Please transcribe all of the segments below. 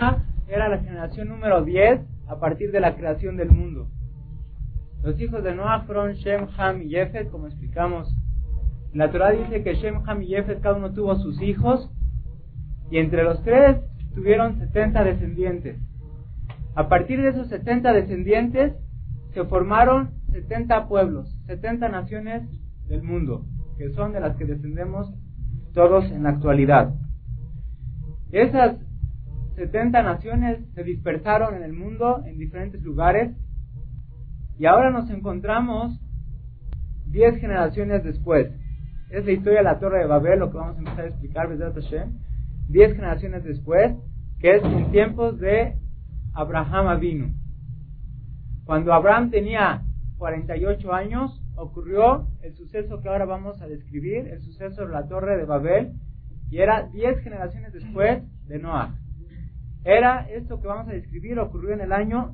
Noah era la generación número 10 a partir de la creación del mundo. Los hijos de Noah fueron Shem, Ham y Yefet, como explicamos. La Torah dice que Shem, Ham y Yefet cada uno tuvo sus hijos, y entre los tres tuvieron 70 descendientes. A partir de esos 70 descendientes se formaron 70 pueblos, 70 naciones del mundo, que son de las que descendemos todos en la actualidad. Esas 70 naciones se dispersaron en el mundo en diferentes lugares, y ahora nos encontramos 10 generaciones después. Es la historia de la Torre de Babel, lo que vamos a empezar a explicar, Bezrat Hashem. 10 generaciones después, que es en tiempos de Abraham Avinu. Cuando Abraham tenía 48 años, ocurrió el suceso que ahora vamos a describir, el suceso de la Torre de Babel, y era 10 generaciones después de Noah. Esto que vamos a describir ocurrió en el año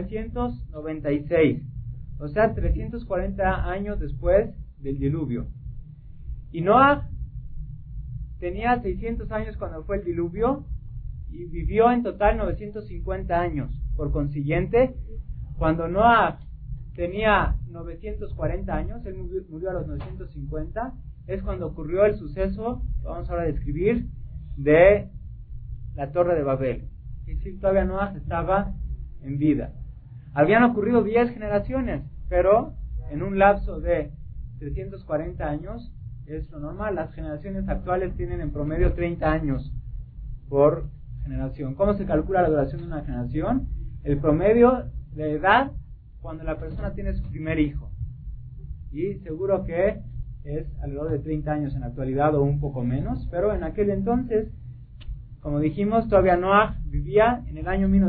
1996, o sea, 340 años después del diluvio. Y Noah tenía 600 años cuando fue el diluvio, y vivió en total 950 años. Por consiguiente, cuando Noah tenía 940 años, él murió a los 950, es cuando ocurrió el suceso que vamos ahora a describir de la Torre de Babel. Es decir, todavía Noah estaba en vida. Habían ocurrido 10 generaciones, pero en un lapso de 340 años es lo normal. Las generaciones actuales tienen en promedio 30 años por generación. ¿Cómo se calcula la duración de una generación? El promedio de edad cuando la persona tiene su primer hijo. Y seguro que es alrededor de 30 años en la actualidad o un poco menos, pero en aquel entonces, como dijimos, todavía Noah vivía en el año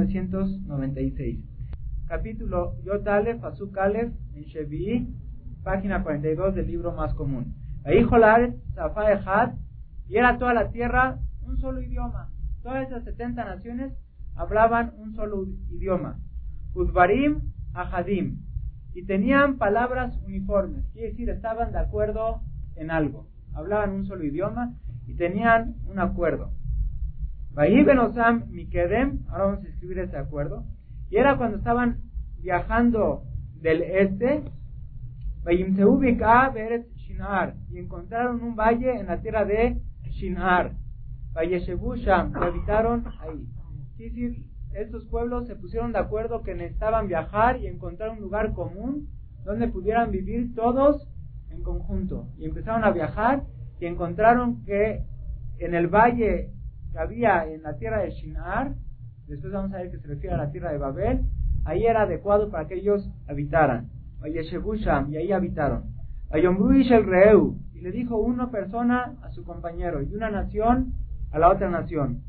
1996. Capítulo Yot Alef, Pasuk Alef, en Shevi'i, página 42 del libro Más Común. Vayihol Safa Echad, y era toda la tierra un solo idioma. Todas esas 70 naciones hablaban un solo idioma. Udvarim Ahadim, y tenían palabras uniformes, quiere decir, estaban de acuerdo en algo. Hablaban un solo idioma y tenían un acuerdo. Vayiben Osam Mikedem, ahora vamos a escribir ese acuerdo. Y era cuando estaban viajando del este, Vayimseu Bik'a Be'eretz Shinar, y encontraron un valle en la tierra de Shinar. Vayeshevu Sham, y habitaron ahí. Quiere decir, estos pueblos se pusieron de acuerdo que necesitaban viajar y encontrar un lugar común donde pudieran vivir todos en conjunto. Y empezaron a viajar y encontraron que en el valle que había en la tierra de Shinar, después vamos a ver que se refiere a la tierra de Babel, ahí era adecuado para que ellos habitaran. Vayeshevu Sham, y ahí habitaron. Vayomru Ishel Reu, y le dijo una persona a su compañero y una nación a la otra nación.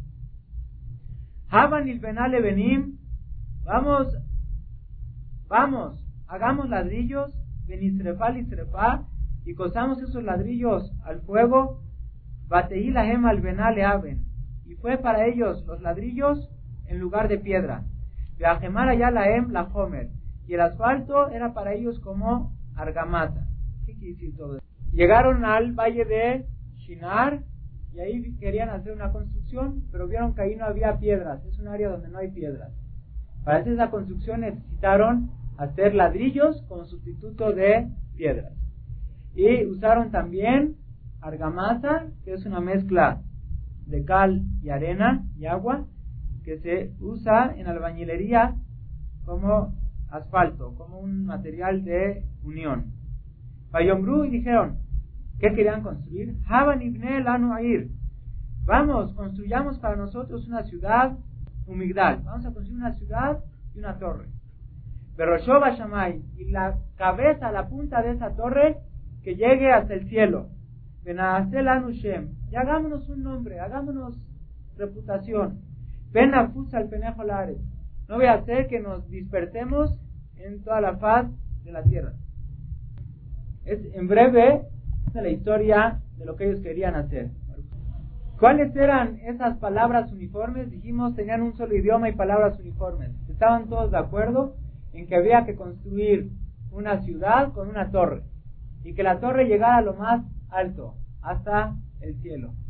Haban il benale benim, vamos, hagamos ladrillos, benisrefal y srefa, y cosamos esos ladrillos al fuego, bateí la gema al benale aben, y fue para ellos los ladrillos en lugar de piedra, viajemar allá la la homer, y el asfalto era para ellos como argamasa. ¿Qué quiere decir todo eso? Llegaron al valle de Shinar, y ahí querían hacer una construcción, pero vieron que ahí no había piedras. Es un área donde no hay piedras. Para hacer esa construcción necesitaron hacer ladrillos como sustituto de piedras. Y usaron también argamasa, que es una mezcla de cal y arena y agua, que se usa en albañilería como asfalto, como un material de unión. Vayomru, y dijeron, ¿qué querían construir? Haban ibne lanu air. Vamos, construyamos para nosotros una ciudad, un migdal. Vamos a construir una ciudad y una torre. Pero Shoba Shamay, y la cabeza, la punta de esa torre, que llegue hasta el cielo. Benahase lanu Shem. Y hagámonos un nombre, hagámonos reputación. Benafus al penejo lares. No voy a hacer que nos dispersemos en toda la faz de la tierra. Es en breve la historia de lo que ellos querían hacer. ¿Cuáles eran esas palabras uniformes? Dijimos, tenían un solo idioma y palabras uniformes. Estaban todos de acuerdo en que había que construir una ciudad con una torre, y que la torre llegara a lo más alto, hasta el cielo.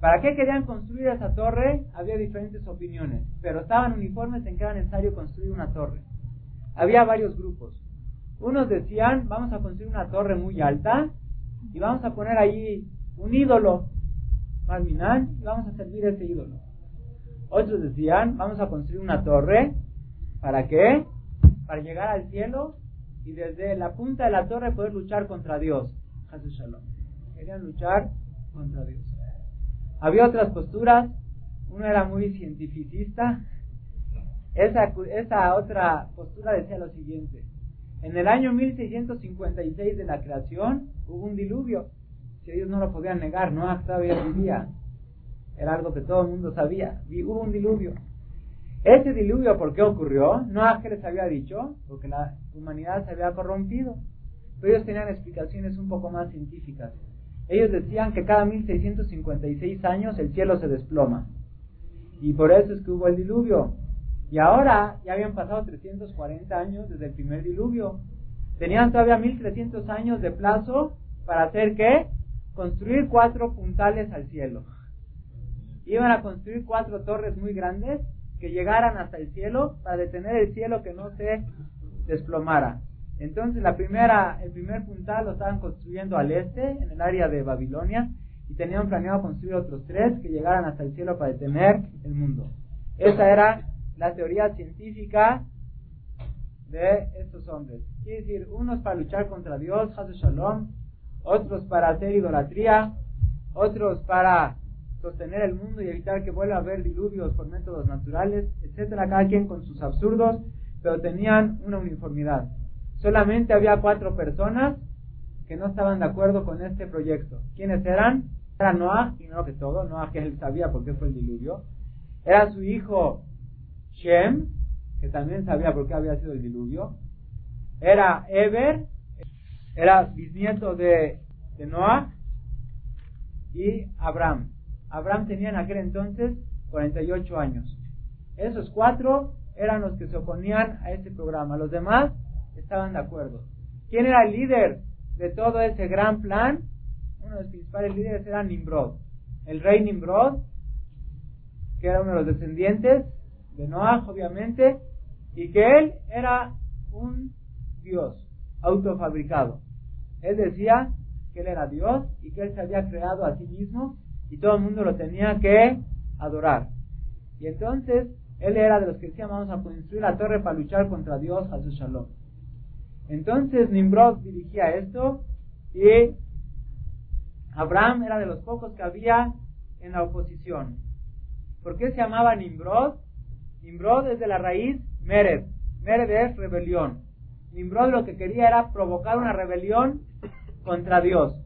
¿Para qué querían construir esa torre? Había diferentes opiniones, pero estaban uniformes en que era necesario construir una torre. Había varios grupos. Unos decían, vamos a construir una torre muy alta y vamos a poner allí un ídolo, Marminán, y vamos a servir a ese ídolo. Otros decían, vamos a construir una torre, ¿para qué? Para llegar al cielo y desde la punta de la torre poder luchar contra Dios. Hasu Shalom. Querían luchar contra Dios. Había otras posturas. Uno era muy cientificista. Esa otra postura decía lo siguiente: en el año 1656 de la creación hubo un diluvio, que ellos no lo podían negar. Noah todavía vivía, era algo que todo el mundo sabía. Hubo un diluvio. Ese diluvio, ¿por qué ocurrió? Noah, ¿qué les había dicho? Porque la humanidad se había corrompido. Pero ellos tenían explicaciones un poco más científicas. Ellos decían que cada 1656 años el cielo se desploma, y por eso es que hubo el diluvio. Y ahora ya habían pasado 340 años desde el primer diluvio. Tenían todavía 1300 años de plazo para hacer ¿qué? Construir 4 puntales al cielo. Iban a construir 4 torres muy grandes que llegaran hasta el cielo para detener el cielo que no se desplomara. Entonces el primer puntal lo estaban construyendo al este, en el área de Babilonia, y tenían planeado construir otros 3 que llegaran hasta el cielo para detener el mundo. Esa era la teoría científica de estos hombres. Quiere decir, unos para luchar contra Dios, Hasu Shalom, otros para hacer idolatría, otros para sostener el mundo y evitar que vuelva a haber diluvios por métodos naturales, etcétera, cada quien con sus absurdos, pero tenían una uniformidad. Solamente había 4 personas que no estaban de acuerdo con este proyecto. ¿Quiénes eran? Era Noah, y no que todo, Noah, que él sabía por qué fue el diluvio. Era su hijo Shem, que también sabía por qué había sido el diluvio. Era Eber, era bisnieto de Noah. Y Abraham. Abraham tenía en aquel entonces 48 años. Esos 4 eran los que se oponían a este programa. Los demás estaban de acuerdo. ¿Quién era el líder de todo ese gran plan? Uno de los principales líderes era Nimrod. El rey Nimrod, que era uno de los descendientes de Noah, obviamente, y que él era un dios autofabricado. Él decía que él era Dios y que él se había creado a sí mismo y todo el mundo lo tenía que adorar. Y entonces él era de los que decían, vamos a construir la torre para luchar contra Dios, Hasu Shalom. Entonces Nimrod dirigía esto, y Abraham era de los pocos que había en la oposición. ¿Por qué se llamaba Nimrod? Nimrod es de la raíz Mered. Mered es rebelión. Nimrod lo que quería era provocar una rebelión contra Dios.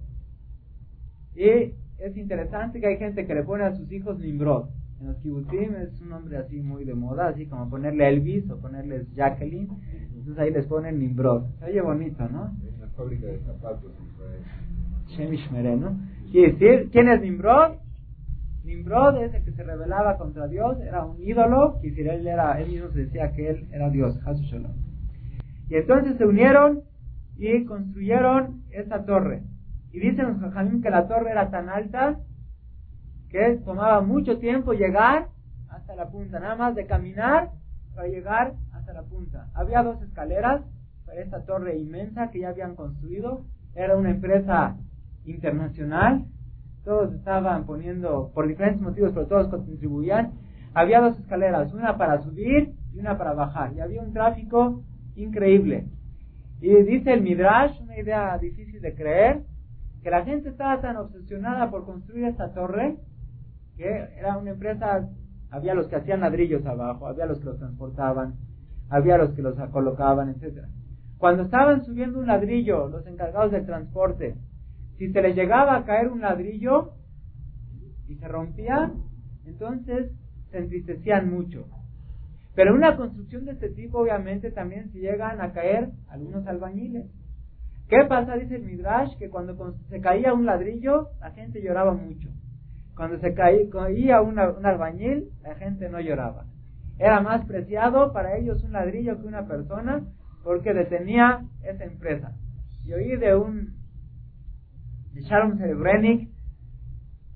Y es interesante que hay gente que le pone a sus hijos Nimrod. En los kibutzim es un nombre así muy de moda, así como ponerle Elvis o ponerles Jacqueline. Entonces ahí les ponen Nimrod. Se oye bonito, ¿no? Es una fábrica de zapatos. Shemish Mere, ¿no? Quiere decir, ¿quién es Nimrod? Nimrod es el que se rebelaba contra Dios, era un ídolo, quiere decir, él mismo se decía que él era Dios, Hasu Shalom. Y entonces se unieron y construyeron esta torre. Y dicen los jajamim que la torre era tan alta que tomaba mucho tiempo llegar hasta la punta, nada más de caminar para llegar hasta la punta. Había 2 escaleras para esta torre inmensa que ya habían construido. Era una empresa internacional, todos estaban poniendo, por diferentes motivos, pero todos contribuían. Había 2 escaleras, una para subir y una para bajar, y había un tráfico increíble. Y dice el Midrash, una idea difícil de creer, que la gente estaba tan obsesionada por construir esta torre, que era una empresa. Había los que hacían ladrillos abajo, había los que los transportaban, había los que los colocaban, etcétera. Cuando estaban subiendo un ladrillo, los encargados del transporte, si se les llegaba a caer un ladrillo y se rompía, entonces se entristecían mucho. Pero en una construcción de este tipo, obviamente, también se llegan a caer algunos albañiles. ¿Qué pasa? Dice el Midrash, que cuando se caía un ladrillo, la gente lloraba mucho. Cuando se caía un albañil, la gente no lloraba. Era más preciado para ellos un ladrillo que una persona, porque detenía esa empresa. Y oí de Shalom Serebrenik,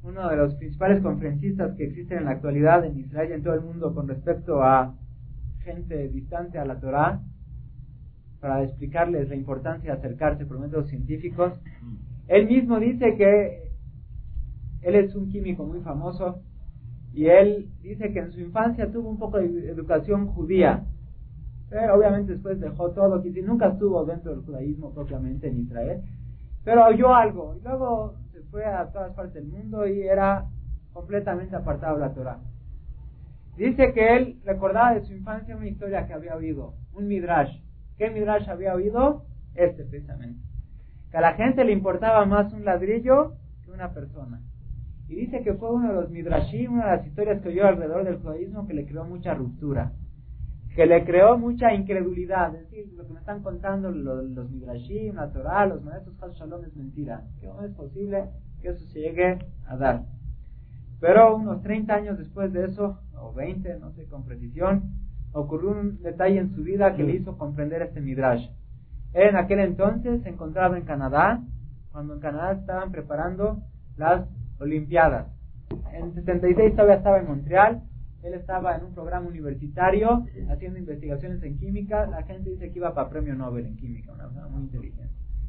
uno de los principales conferencistas que existen en la actualidad en Israel y en todo el mundo con respecto a gente distante a la Torah, para explicarles la importancia de acercarse por métodos científicos. Él mismo dice que él es un químico muy famoso y él dice que en su infancia tuvo un poco de educación judía, pero obviamente después dejó todo, que nunca estuvo dentro del judaísmo propiamente en Israel, pero oyó algo y luego se fue a todas partes del mundo y era completamente apartado de la Torah. Dice que él recordaba de su infancia una historia que había oído, un midrash. ¿Qué midrash había oído? Precisamente. Que a la gente le importaba más un ladrillo que una persona. Y dice que fue uno de los midrashim, una de las historias que oyó alrededor del judaísmo que le creó mucha ruptura, que le creó mucha incredulidad. Es decir, lo que me están contando los midrashim, la Torah, los maestros Chas Shalom es mentira. Que no es posible que eso se llegue a dar. Pero unos 30 años después de eso, o 20, no sé con precisión, ocurrió un detalle en su vida que le hizo comprender este midrash. Él en aquel entonces se encontraba en Canadá, cuando en Canadá estaban preparando las Olimpiadas. En 76 todavía estaba en Montreal, él estaba en un programa universitario haciendo investigaciones en química. La gente dice que iba para premio Nobel en química, una persona muy inteligente.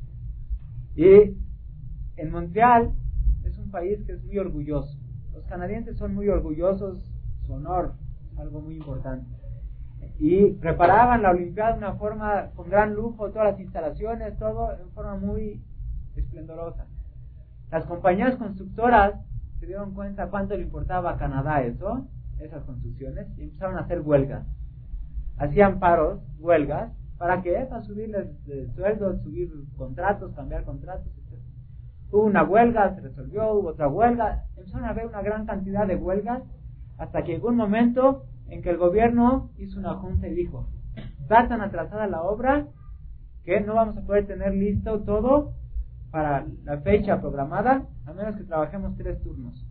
Y en Montreal es un país que es muy orgulloso. Los canadienses son muy orgullosos, su honor es algo muy importante. Y preparaban la Olimpiada de una forma con gran lujo, todas las instalaciones, todo en forma muy esplendorosa. Las compañías constructoras se dieron cuenta cuánto le importaba a Canadá eso, esas construcciones, y empezaron a hacer huelgas. Hacían paros, huelgas, ¿para qué? Para subirles sueldos, subir contratos, cambiar contratos, etc. Hubo una huelga, se resolvió, hubo otra huelga, empezaron a haber una gran cantidad de huelgas, hasta que llegó un momento en que el gobierno hizo una junta y dijo: está tan atrasada la obra que no vamos a poder tener listo todo para la fecha programada, a menos que trabajemos 3 turnos.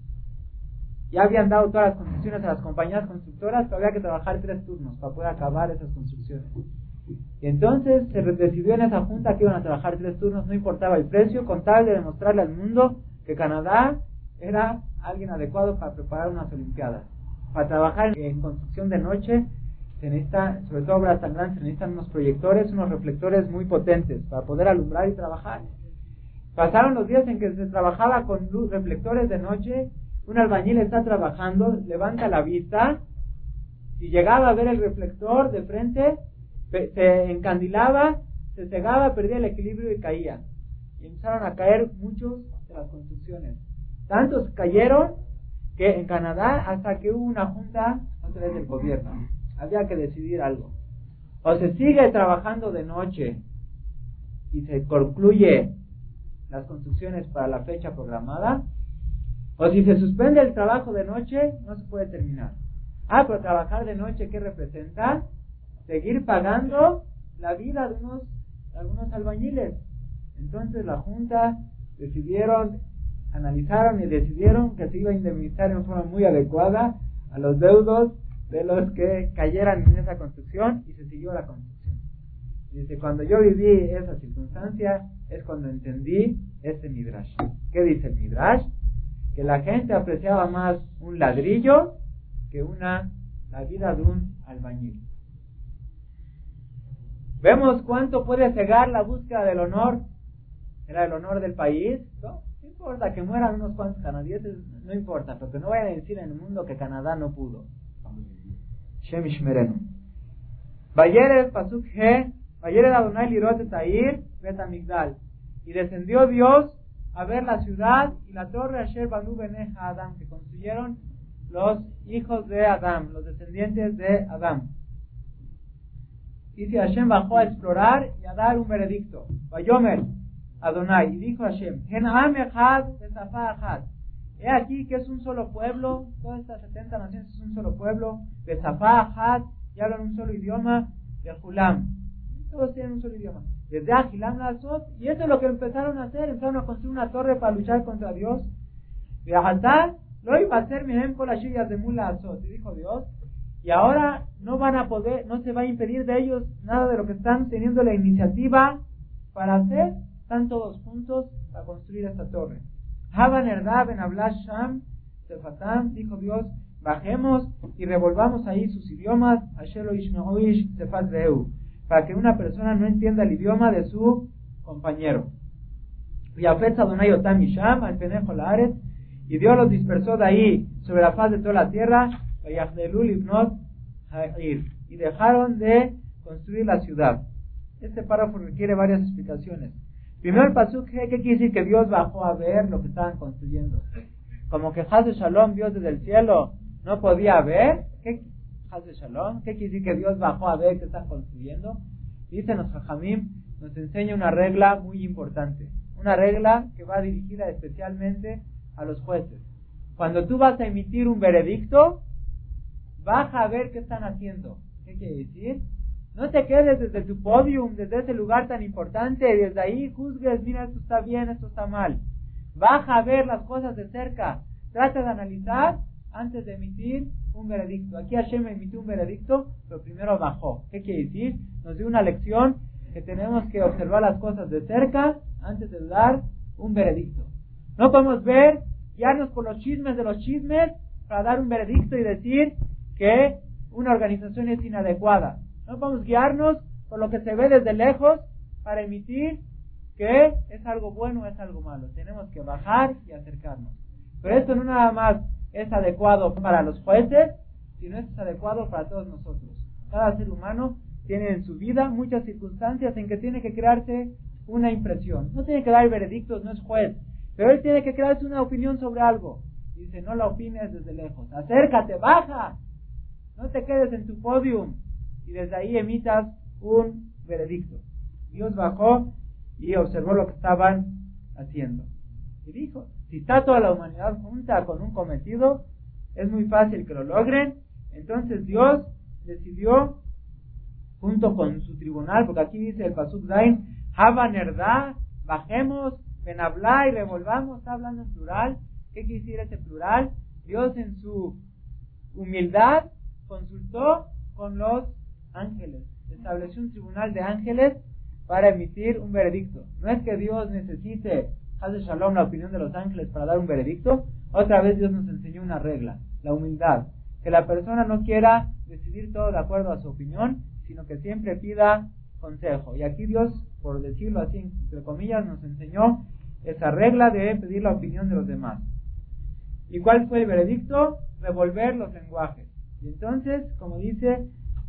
Ya habían dado todas las construcciones a las compañías constructoras, pero había que trabajar 3 turnos para poder acabar esas construcciones. Y entonces se decidió en esa junta que iban a trabajar 3 turnos, no importaba el precio, con tal de demostrarle al mundo que Canadá era alguien adecuado para preparar unas Olimpiadas. Para trabajar en construcción de noche se necesita, sobre todo obras tan grandes, se necesitan unos proyectores, unos reflectores muy potentes para poder alumbrar y trabajar. Pasaron los días en que se trabajaba con reflectores de noche. Un albañil está trabajando, levanta la vista, si llegaba a ver el reflector de frente, se encandilaba, se cegaba, perdía el equilibrio y caía. Y empezaron a caer muchos de las construcciones. Tantos cayeron que en Canadá, hasta que hubo una junta otra vez del gobierno, había que decidir algo: o se sigue trabajando de noche y se concluye las construcciones para la fecha programada, o si se suspende el trabajo de noche, no se puede terminar. Pero trabajar de noche, ¿qué representa? Seguir pagando la vida de algunos albañiles. Entonces la junta analizaron y decidieron que se iba a indemnizar en forma muy adecuada a los deudos de los que cayeran en esa construcción, y se siguió la construcción. Dice, cuando yo viví esa circunstancia es cuando entendí este midrash. ¿Qué dice el midrash? Que la gente apreciaba más un ladrillo que la vida de un albañil. Vemos cuánto puede cegar la búsqueda del honor. Era el honor del país, ¿no? No importa que mueran unos cuantos canadienses, no importa, pero que no vayan a decir en el mundo que Canadá no pudo. Shem Ishmerenu. Vayered Pasuk He, Vayered Adonai Lirot et Ha'ir Bet HaMigdal. Y descendió Dios a ver la ciudad y la torre Asher Banu Benei Adam, que construyeron los hijos de Adam, los descendientes de Adam. Dice, Hashem bajó a explorar y a dar un veredicto. Vayomer Adonai, y dijo Hashem: Henam Echad Besafa Echad. He aquí que es un solo pueblo, todas estas 70 naciones es un solo pueblo, Besafa Echad, y hablan un solo idioma, Bejulam. Todos tienen un solo idioma. Desde Ajilam Lazot, y eso es lo que empezaron a hacer, empezaron a construir una torre para luchar contra Dios. Beahatar, lo iba a hacer Mihem con las chillas de Mula Azot, y dijo Dios, y ahora no van a poder, no se va a impedir de ellos nada de lo que están teniendo la iniciativa para hacer. Están todos juntos para construir esta torre. Haban Erdá ben Ablash Sham Sefatam, dijo Dios, bajemos y revolvamos ahí sus idiomas, Ashelo Ishmeuish Sefat Reu, para que una persona no entienda el idioma de su compañero. Y Afetz Adonai Otam Misham al Penejo Laaretz, y Dios los dispersó de ahí sobre la faz de toda la tierra, y dejaron de construir la ciudad. Este párrafo requiere varias explicaciones. Primero el pasuk, ¿qué quiere decir? Que Dios bajó a ver lo que estaban construyendo. Como que Haz de Shalom, Dios desde el cielo, no podía ver. ¿Qué Haz de Shalom? ¿Qué quiere decir que Dios bajó a ver qué están construyendo? Dicen los Jajamim, nos enseña una regla muy importante. Una regla que va dirigida especialmente a los jueces. Cuando tú vas a emitir un veredicto, baja a ver qué están haciendo. ¿Qué quiere decir? No te quedes desde tu podium, desde ese lugar tan importante, y desde ahí juzgues, mira, esto está bien, esto está mal. Baja a ver las cosas de cerca. Trata de analizar antes de emitir un veredicto. Aquí Hashem emitió un veredicto, pero primero bajó. ¿Qué quiere decir? Nos dio una lección que tenemos que observar las cosas de cerca antes de dar un veredicto. No podemos guiarnos por los chismes de los chismes para dar un veredicto y decir que una organización es inadecuada. No podemos guiarnos por lo que se ve desde lejos para emitir que es algo bueno o es algo malo. Tenemos que bajar y acercarnos. Pero esto no nada más es adecuado para los jueces, sino es adecuado para todos nosotros. Cada ser humano tiene en su vida muchas circunstancias en que tiene que crearse una impresión. No tiene que dar veredictos, no es juez, pero él tiene que crearse una opinión sobre algo. Dice, no la opines desde lejos. Acércate, baja. No te quedes en tu podium y desde ahí emitas un veredicto. Dios bajó y observó lo que estaban haciendo. Y dijo, si está toda la humanidad junta con un cometido, es muy fácil que lo logren. Entonces Dios decidió, junto con su tribunal, porque aquí dice el Pasuk Zain, Haban Erdá, bajemos, ven a hablar y revolvamos, está hablando en plural. ¿Qué quiere decir ese plural? Dios en su humildad consultó con los ángeles, estableció un tribunal de ángeles para emitir un veredicto. No es que Dios necesite, Haz Shalom, la opinión de los ángeles para dar un veredicto. Otra vez Dios nos enseñó una regla, la humildad, que la persona no quiera decidir todo de acuerdo a su opinión, sino que siempre pida consejo. Y aquí Dios, por decirlo así entre comillas, nos enseñó esa regla de pedir la opinión de los demás. ¿Y cuál fue el veredicto? Revolver los lenguajes. Y entonces, como dice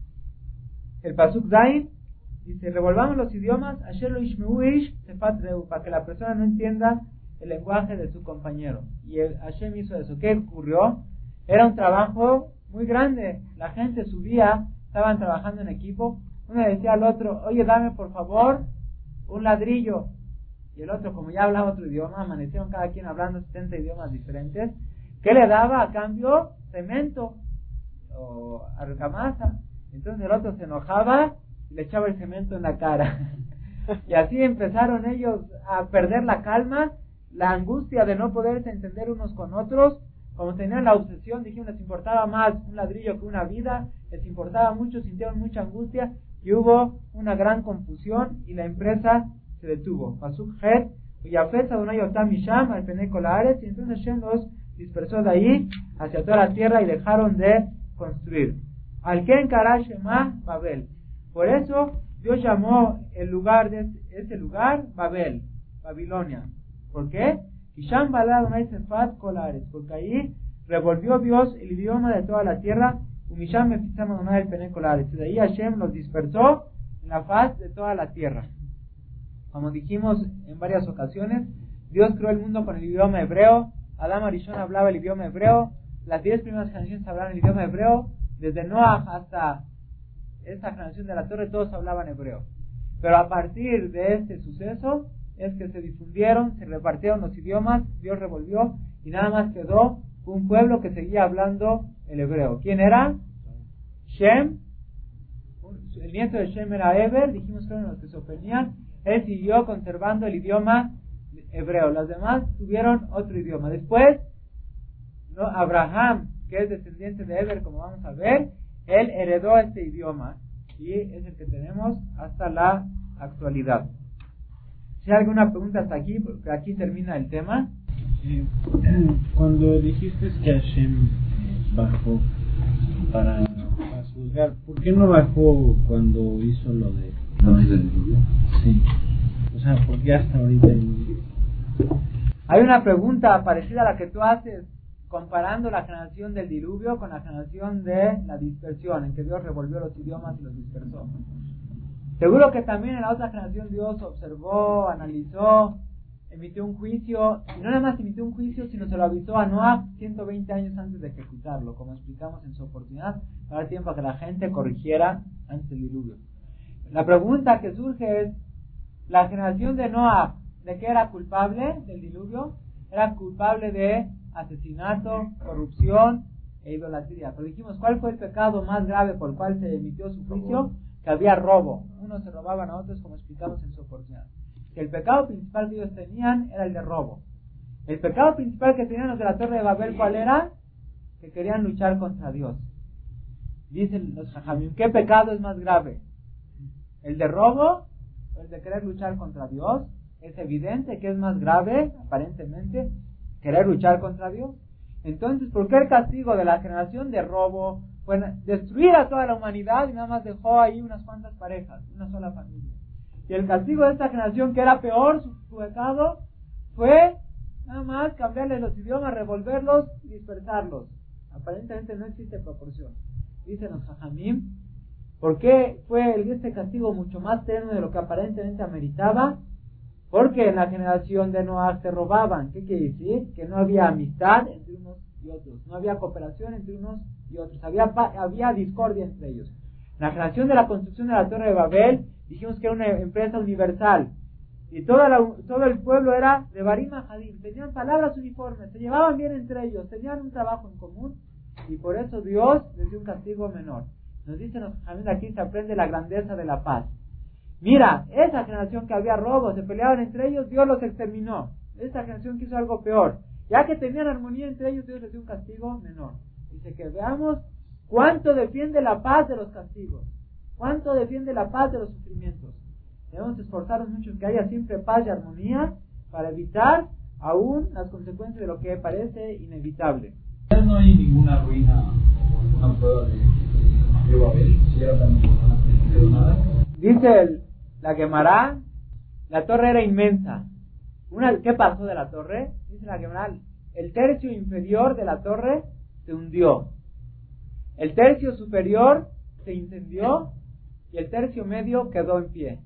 el Pasuk Zain, dice, revolvamos los idiomas, Asher lo ishmeuish sefat reu, para que la persona no entienda el lenguaje de su compañero. Y Hashem hizo eso. ¿Qué ocurrió? Era un trabajo muy grande. La gente subía, estaban trabajando en equipo. Uno decía al otro, oye, dame por favor un ladrillo. Y el otro, como ya hablaba otro idioma, amanecieron cada quien hablando 70 idiomas diferentes. ¿Qué le daba a cambio? Cemento o argamasa. Entonces el otro se enojaba y le echaba el cemento en la cara. Y así empezaron ellos a perder la calma, la angustia de no poderse entender unos con otros. Como tenían la obsesión, dijeron, les importaba más un ladrillo que una vida, les importaba mucho, sintieron mucha angustia y hubo una gran confusión y la empresa se detuvo. Pasuk Het, Yafet Adonai Otam Misham al Peneco Laaretz, y entonces Hashem los dispersó de ahí hacia toda la tierra y dejaron de construir. Al Ken Karash Shema Babel. Por eso Dios llamó el lugar de ese lugar Babel, Babilonia. ¿Por qué? Isham Balad Adonai Sefat Kol Haaretz, porque ahí revolvió Dios el idioma de toda la tierra. Umisham Mefisam Adonai el Peneco Laaretz. De ahí Hashem los dispersó en la faz de toda la tierra. Como dijimos en varias ocasiones, Dios creó el mundo con el idioma hebreo. Adam Arishon hablaba el idioma hebreo. Las 10 primeras generaciones hablaban el idioma hebreo. Desde Noah hasta esta generación de la Torre todos hablaban hebreo. Pero a partir de este suceso es que se difundieron, se repartieron los idiomas, Dios revolvió y nada más quedó un pueblo que seguía hablando el hebreo. ¿Quién era? Shem. El nieto de Shem era Eber. Dijimos que eran los que se oponían. Él siguió conservando el idioma hebreo. Los demás tuvieron otro idioma. Después, Abraham, que es descendiente de Eber, como vamos a ver, él heredó este idioma y es el que tenemos hasta la actualidad. Si hay alguna pregunta hasta aquí, porque aquí termina el tema. Cuando dijiste que Hashem bajó para juzgar, ¿por qué no bajó cuando hizo lo de... Sí. O sea, ¿por qué hasta ahorita no? Hay una pregunta parecida a la que tú haces, comparando la generación del diluvio con la generación de la dispersión, en que Dios revolvió los idiomas y los dispersó. Seguro que también en la otra generación Dios observó, analizó, emitió un juicio, y no nada más emitió un juicio, sino se lo avisó a Noah 120 años antes de ejecutarlo, como explicamos en su oportunidad, para dar tiempo a que la gente corrigiera antes del diluvio. La pregunta que surge es, ¿la generación de Noah de qué era culpable del diluvio? Era culpable de asesinato, corrupción e idolatría. Pero dijimos, ¿cuál fue el pecado más grave por el cual se emitió su juicio? Que había robo. Unos se robaban a otros, como explicamos en su oportunidad. Que el pecado principal que ellos tenían era el de robo. El pecado principal que tenían los de la Torre de Babel, ¿cuál era? Que querían luchar contra Dios. Dicen los Jajamim, ¿qué pecado es más grave? ¿El de robo o el de querer luchar contra Dios? Es evidente que es más grave, aparentemente, querer luchar contra Dios. Entonces, ¿por qué el castigo de la generación de robo fue destruir a toda la humanidad y nada más dejó ahí unas cuantas parejas, una sola familia? Y el castigo de esta generación, que era peor, su pecado, fue nada más cambiarles los idiomas, revolverlos y dispersarlos. Aparentemente no existe proporción. Dicen los Jajamim, ¿por qué fue este castigo mucho más tenue de lo que aparentemente ameritaba? Porque en la generación de Noah se robaban. ¿Qué quiere decir? Que no había amistad entre unos y otros, no había cooperación entre unos y otros, había discordia entre ellos. En la generación de la construcción de la Torre de Babel, dijimos que era una empresa universal, y todo el pueblo era de Barim Hadim, tenían palabras uniformes, se llevaban bien entre ellos, tenían un trabajo en común, y por eso Dios les dio un castigo menor. Nos dicen los Jamil, aquí se aprende la grandeza de la paz. Mira, esa generación que había robos, se peleaban entre ellos, Dios los exterminó. Esta generación que hizo algo peor, ya que tenían armonía entre ellos, Dios les dio un castigo menor. Dice que veamos cuánto defiende la paz de los castigos, cuánto defiende la paz de los sufrimientos. Debemos esforzarnos mucho en que haya siempre paz y armonía para evitar aún las consecuencias de lo que parece inevitable. Ya no hay ninguna ruina o una prueba de Babel, si era tan nada. Dice la Gemara, la torre era inmensa. ¿Qué pasó de la torre? Dice la Gemara, el tercio inferior de la torre se hundió, el tercio superior se incendió y el tercio medio quedó en pie.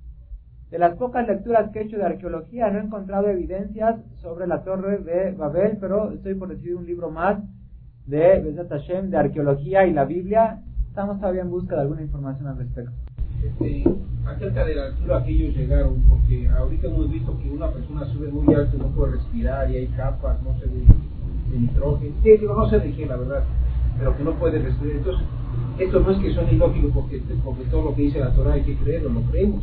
De las pocas lecturas que he hecho de arqueología no he encontrado evidencias sobre la torre de Babel, pero estoy por recibir un libro más de Bezat Hashem, de arqueología y la Biblia. Estamos todavía en busca de alguna información al respecto. Acerca de la altura a que ellos llegaron, porque ahorita hemos visto que una persona sube muy alto y no puede respirar, y hay capas, no sé, de nitrógeno, no sé de qué, la verdad, pero que no puede respirar. Entonces, esto no es que suene ilógico, porque todo lo que dice la Torah hay que creerlo, lo creemos.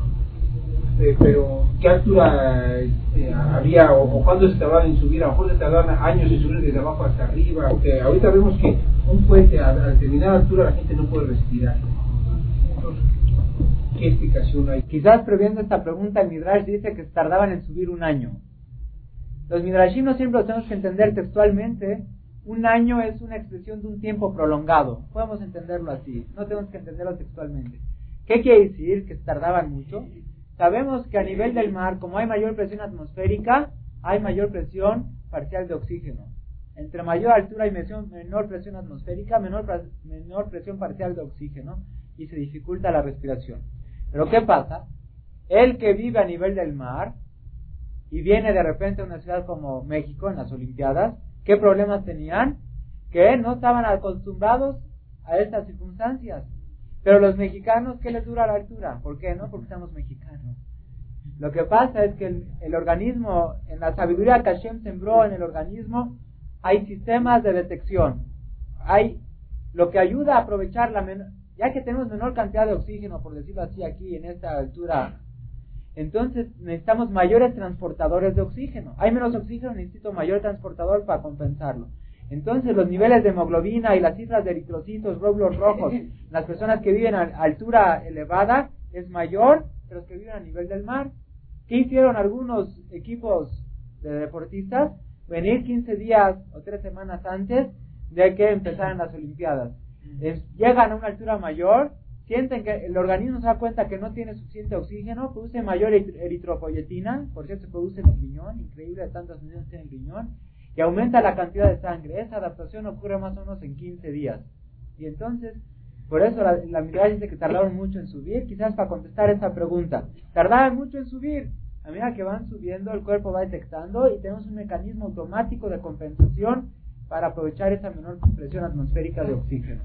Pero, ¿qué altura había, o cuándo se tardaban en subir? A lo mejor se tardaban años en subir desde abajo hasta arriba, porque ahorita vemos que un puente a determinada altura la gente no puede respirar. Entonces, ¿qué explicación hay? Quizás previendo esta pregunta, el Midrash dice que se tardaban en subir un año. Los Midrashim no siempre lo tenemos que entender textualmente. Un año es una expresión de un tiempo prolongado. Podemos entenderlo así, no tenemos que entenderlo textualmente. ¿Qué quiere decir? Que se tardaban mucho. Sabemos que a nivel del mar, como hay mayor presión atmosférica, hay mayor presión parcial de oxígeno. Entre mayor altura hay menor presión atmosférica, menor presión parcial de oxígeno, y se dificulta la respiración. Pero ¿qué pasa? El que vive a nivel del mar y viene de repente a una ciudad como México en las Olimpiadas, ¿qué problemas tenían? Que no estaban acostumbrados a estas circunstancias. Pero los mexicanos, ¿qué les dura la altura? ¿Por qué? No porque somos mexicanos. Lo que pasa es que el organismo, en la sabiduría que Hashem sembró en el organismo, hay sistemas de detección. Hay lo que ayuda a aprovechar ya que tenemos menor cantidad de oxígeno, por decirlo así, aquí en esta altura, entonces necesitamos mayores transportadores de oxígeno. Hay menos oxígeno, necesito mayor transportador para compensarlo. Entonces los niveles de hemoglobina y las cifras de eritrocitos, glóbulos rojos, las personas que viven a altura elevada, es mayor que los que viven a nivel del mar. ¿Qué hicieron algunos equipos de deportistas venir 15 días o 3 semanas antes de que empezaran las Olimpiadas. Llegan a una altura mayor, sienten que el organismo se da cuenta que no tiene suficiente oxígeno, produce mayor eritropoyetina, por cierto se produce en el riñón, increíble de tantas unidades en el riñón, y aumenta la cantidad de sangre. Esa adaptación ocurre más o menos en 15 días. Y entonces, por eso la Midrash dice que tardaron mucho en subir, quizás para contestar esa pregunta. Tardaron mucho en subir. A medida que van subiendo, el cuerpo va detectando y tenemos un mecanismo automático de compensación para aprovechar esa menor presión atmosférica de oxígeno.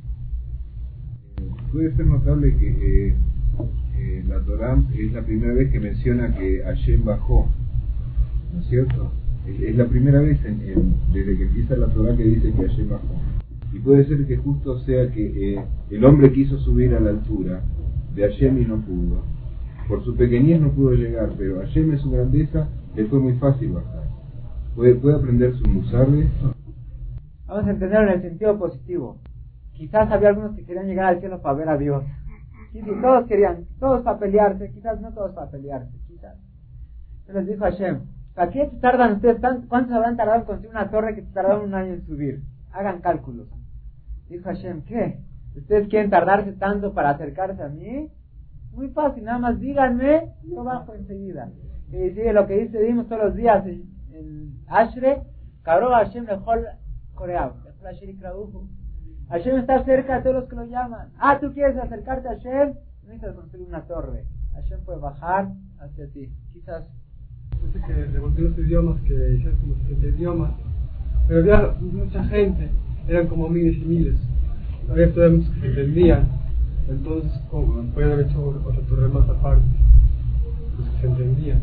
Puede ser notable que la Torá es la primera vez que menciona que Hashem bajó, ¿no es cierto? Es la primera vez desde que empieza la Torá que dice que Hashem bajó. Y puede ser que justo sea que el hombre quiso subir a la altura de Hashem y no pudo. Por su pequeñez no pudo llegar, pero Hashem en su grandeza le fue muy fácil bajar. ¿Puede aprender su musar de esto? Vamos a entenderlo en el sentido positivo. Quizás había algunos que querían llegar al cielo para ver a Dios. Y si todos querían, todos para pelearse, quizás no todos para pelearse, quizás. Entonces dijo Hashem, ¿para qué tardan ustedes tanto? ¿Cuántos habrán tardado en construir una torre que tardaron un año en subir? Hagan cálculos. Dijo Hashem, ¿qué? ¿Ustedes quieren tardarse tanto para acercarse a mí? Muy fácil, nada más díganme, yo bajo enseguida. Y sigue lo que dimos todos los días en Ashre, Karov Hashem lejol Koreab, Hashem está cerca de todos los que lo llaman. Tú quieres acercarte a Hashem, no necesitas construir una torre. Hashem puede bajar hacia ti. Quizás dice que revolvió los idiomas, que hicieron como 70 idiomas, pero había mucha gente, eran como miles y miles, había todavía muchos que se entendían, entonces como pueden haber hecho otra torre más aparte, los que se entendían.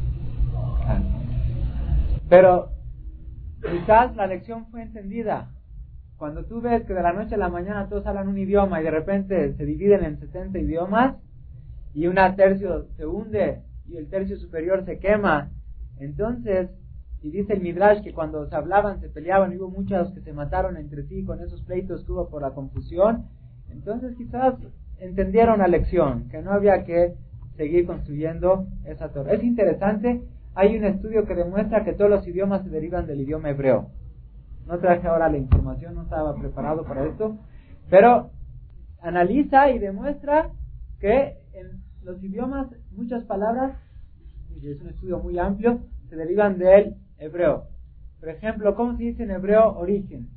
Pero quizás la lección fue entendida. Cuando tú ves que de la noche a la mañana todos hablan un idioma y de repente se dividen en 70 idiomas y un tercio se hunde y el tercio superior se quema, entonces, y dice el Midrash que cuando se hablaban se peleaban y hubo muchos que se mataron entre sí con esos pleitos que hubo por la confusión, entonces quizás entendieron la lección, que no había que seguir construyendo esa torre. Es interesante, hay un estudio que demuestra que todos los idiomas se derivan del idioma hebreo. No traje ahora la información, no estaba preparado para esto, pero analiza y demuestra que en los idiomas muchas palabras, y es un estudio muy amplio, se derivan del hebreo. Por ejemplo, ¿cómo se dice en hebreo origen?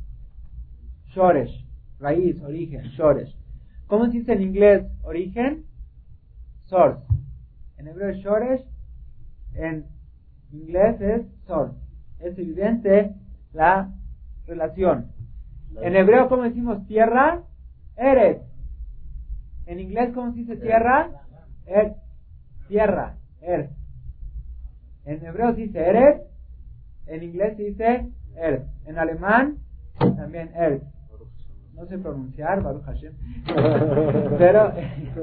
Shoresh, raíz, origen, shoresh. ¿Cómo se dice en inglés origen? Source. En hebreo es shoresh, en inglés es source. Es evidente la relación. En hebreo, ¿cómo decimos tierra? Eretz. En inglés, ¿cómo se dice tierra? Tierra, earth. En hebreo se dice Eretz, en inglés se dice Earth. En alemán también Earth. No sé pronunciar, Baruch Hashem. Pero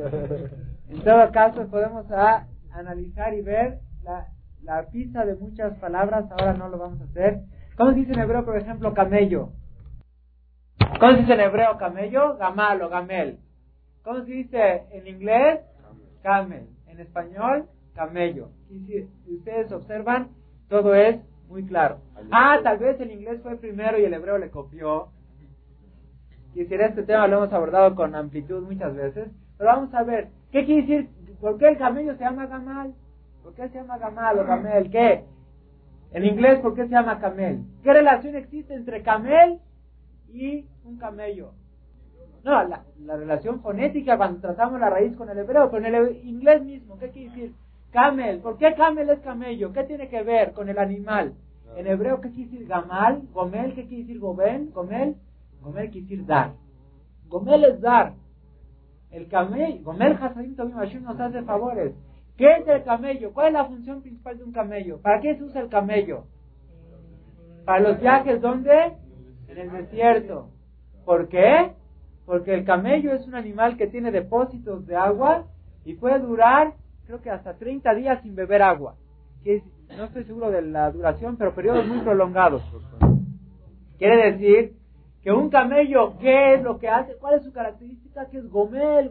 en todo caso podemos analizar y ver la pista de muchas palabras. Ahora no lo vamos a hacer. ¿Cómo se dice en hebreo, por ejemplo, camello? ¿Cómo se dice en hebreo camello? Gamal o gamel. ¿Cómo se dice en inglés? Camel. En español, camello. Y si ustedes observan, todo es muy claro. Tal vez el inglés fue primero y el hebreo le copió. Quisiera este tema lo hemos abordado con amplitud muchas veces. Pero vamos a ver, ¿qué quiere decir? ¿Por qué el camello se llama gamal? ¿Por qué se llama gamal o gamel? ¿Qué? En inglés, ¿por qué se llama camel? ¿Qué relación existe entre camel y un camello? No, la relación fonética cuando tratamos la raíz con el hebreo, pero en el inglés mismo, ¿qué quiere decir? Camel, ¿por qué camel es camello? ¿Qué tiene que ver con el animal? En hebreo, ¿qué quiere decir gamal? Gomel, ¿qué quiere decir gomel? Gomel quiere decir dar. Gomel es dar. El camello, Gomel Hasadim Tovim Hashem nos hace favores. ¿Qué es el camello? ¿Cuál es la función principal de un camello? ¿Para qué se usa el camello? Para los viajes, ¿dónde? En el desierto. ¿Por qué? Porque el camello es un animal que tiene depósitos de agua y puede durar, creo que hasta 30 días sin beber agua. No estoy seguro de la duración, pero periodos muy prolongados. Quiere decir que un camello, ¿qué es lo que hace? ¿Cuál es su característica? Que es gomel,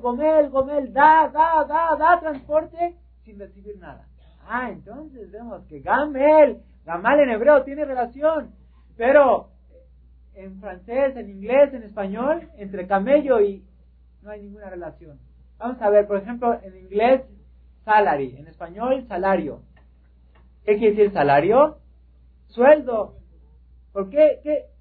da transporte sin recibir nada. Entonces vemos que gamel, Gamal en hebreo tiene relación, pero en francés, en inglés, en español, entre camello y no hay ninguna relación. Vamos a ver, por ejemplo, en inglés, salary, en español, salario. ¿Qué quiere decir salario? Sueldo. ¿Por qué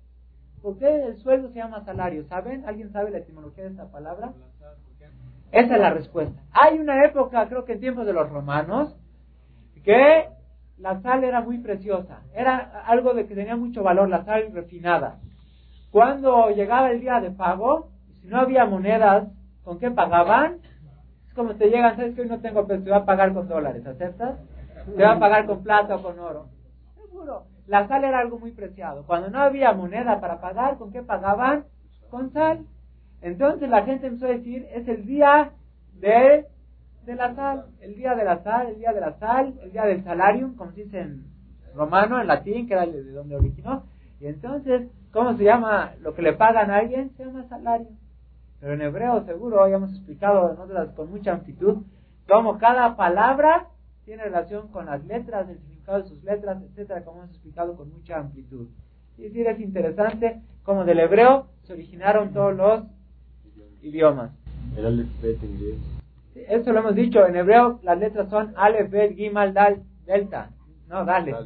el sueldo se llama salario? ¿Saben? ¿Alguien sabe la etimología de esta palabra? Esa es la respuesta. Hay una época, creo que en tiempos de los romanos, que la sal era muy preciosa. Era algo de que tenía mucho valor, la sal refinada. Cuando llegaba el día de pago, si no había monedas, ¿con qué pagaban? Es como te llegan, ¿sabes que hoy no tengo peso? Te va a pagar con dólares, ¿aceptas? Te va a pagar con plata o con oro. Seguro. La sal era algo muy preciado. Cuando no había moneda para pagar, ¿con qué pagaban? Con sal. Entonces la gente empezó a decir, es el día de la sal, el día de la sal, el día de la sal, el día del salarium, como se dice en romano, en latín, que era de donde originó. Y entonces, ¿cómo se llama lo que le pagan a alguien? Se llama salario. Pero en hebreo, seguro, hoy hemos explicado nosotros con mucha amplitud, cómo cada palabra tiene relación con las letras, el significado de sus letras, etcétera, como hemos explicado con mucha amplitud. Y decir, es interesante cómo del hebreo se originaron todos los idiomas. El Aleph Bet en griego. Sí, eso lo hemos dicho, en hebreo las letras son Aleph, Bet, Gimal, Dal, Delta. No, dale.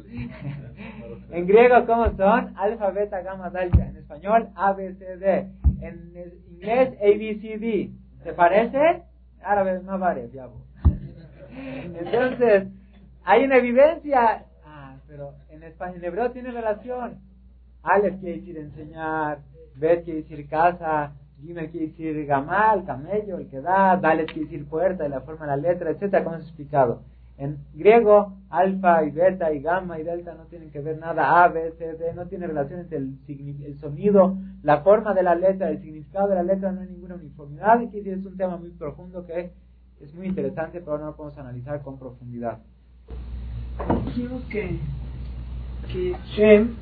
En griego, ¿cómo son? Alfa, beta, gamma, delta. En español, A, B, C, D. En inglés, A, B, C, D. ¿Se parece? Árabe, no vale, diablo. Entonces, hay una evidencia. Pero en hebreo tiene relación. Aleph quiere decir enseñar, Bet quiere decir casa, Gimel quiere decir gamal, camello, el que da, Dalet quiere decir puerta, y la forma de la letra, etcétera, como hemos explicado. En griego, alfa y beta y gamma y delta no tienen que ver nada, A, B, C, D, no tiene relación entre el sonido, la forma de la letra, el significado de la letra, no hay ninguna uniformidad, y que es un tema muy profundo que es muy interesante, pero no lo podemos analizar con profundidad. Dijimos que Shem,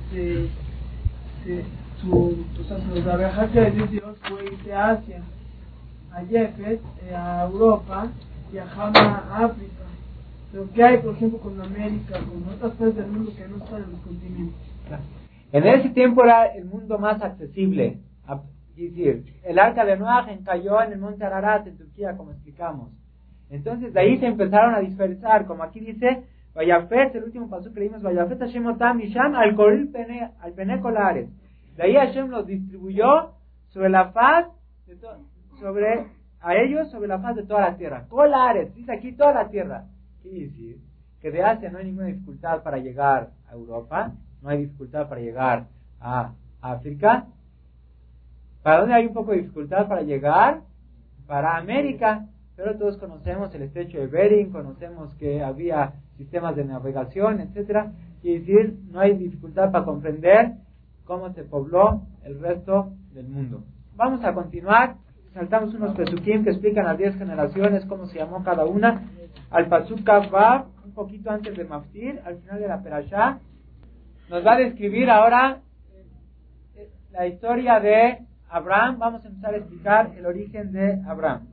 la viajaje de Dios fue irse a Asia, a Yefet, a Europa y a Jama, a África. Pero ¿qué hay, por ejemplo, con América, con otras partes del mundo que no están en los continentes? En ese tiempo era el mundo más accesible. Es decir, el arca de Noaj cayó en el monte Ararat, en Turquía, como explicamos. Entonces, de ahí se empezaron a dispersar, como aquí dice, Vayafet, el último paso que leímos, Vayafet Hashem otam misham al pene colares. De ahí Hashem los distribuyó sobre la faz, sobre la faz de toda la tierra. Colares, dice aquí toda la tierra. Quiere decir que de Asia no hay ninguna dificultad para llegar a Europa, no hay dificultad para llegar a África. ¿Para dónde hay un poco de dificultad para llegar? Para América. Pero todos conocemos el estrecho de Bering, conocemos que había sistemas de navegación, etcétera. Quiere decir, no hay dificultad para comprender cómo se pobló el resto del mundo. Vamos a continuar. Saltamos unos pesukim que explican las 10 generaciones, cómo se llamó cada una. Al pasuk Kaf Vav, un poquito antes de Maftir, al final de la Perashá, nos va a describir ahora la historia de Abraham. Vamos a empezar a explicar el origen de Abraham.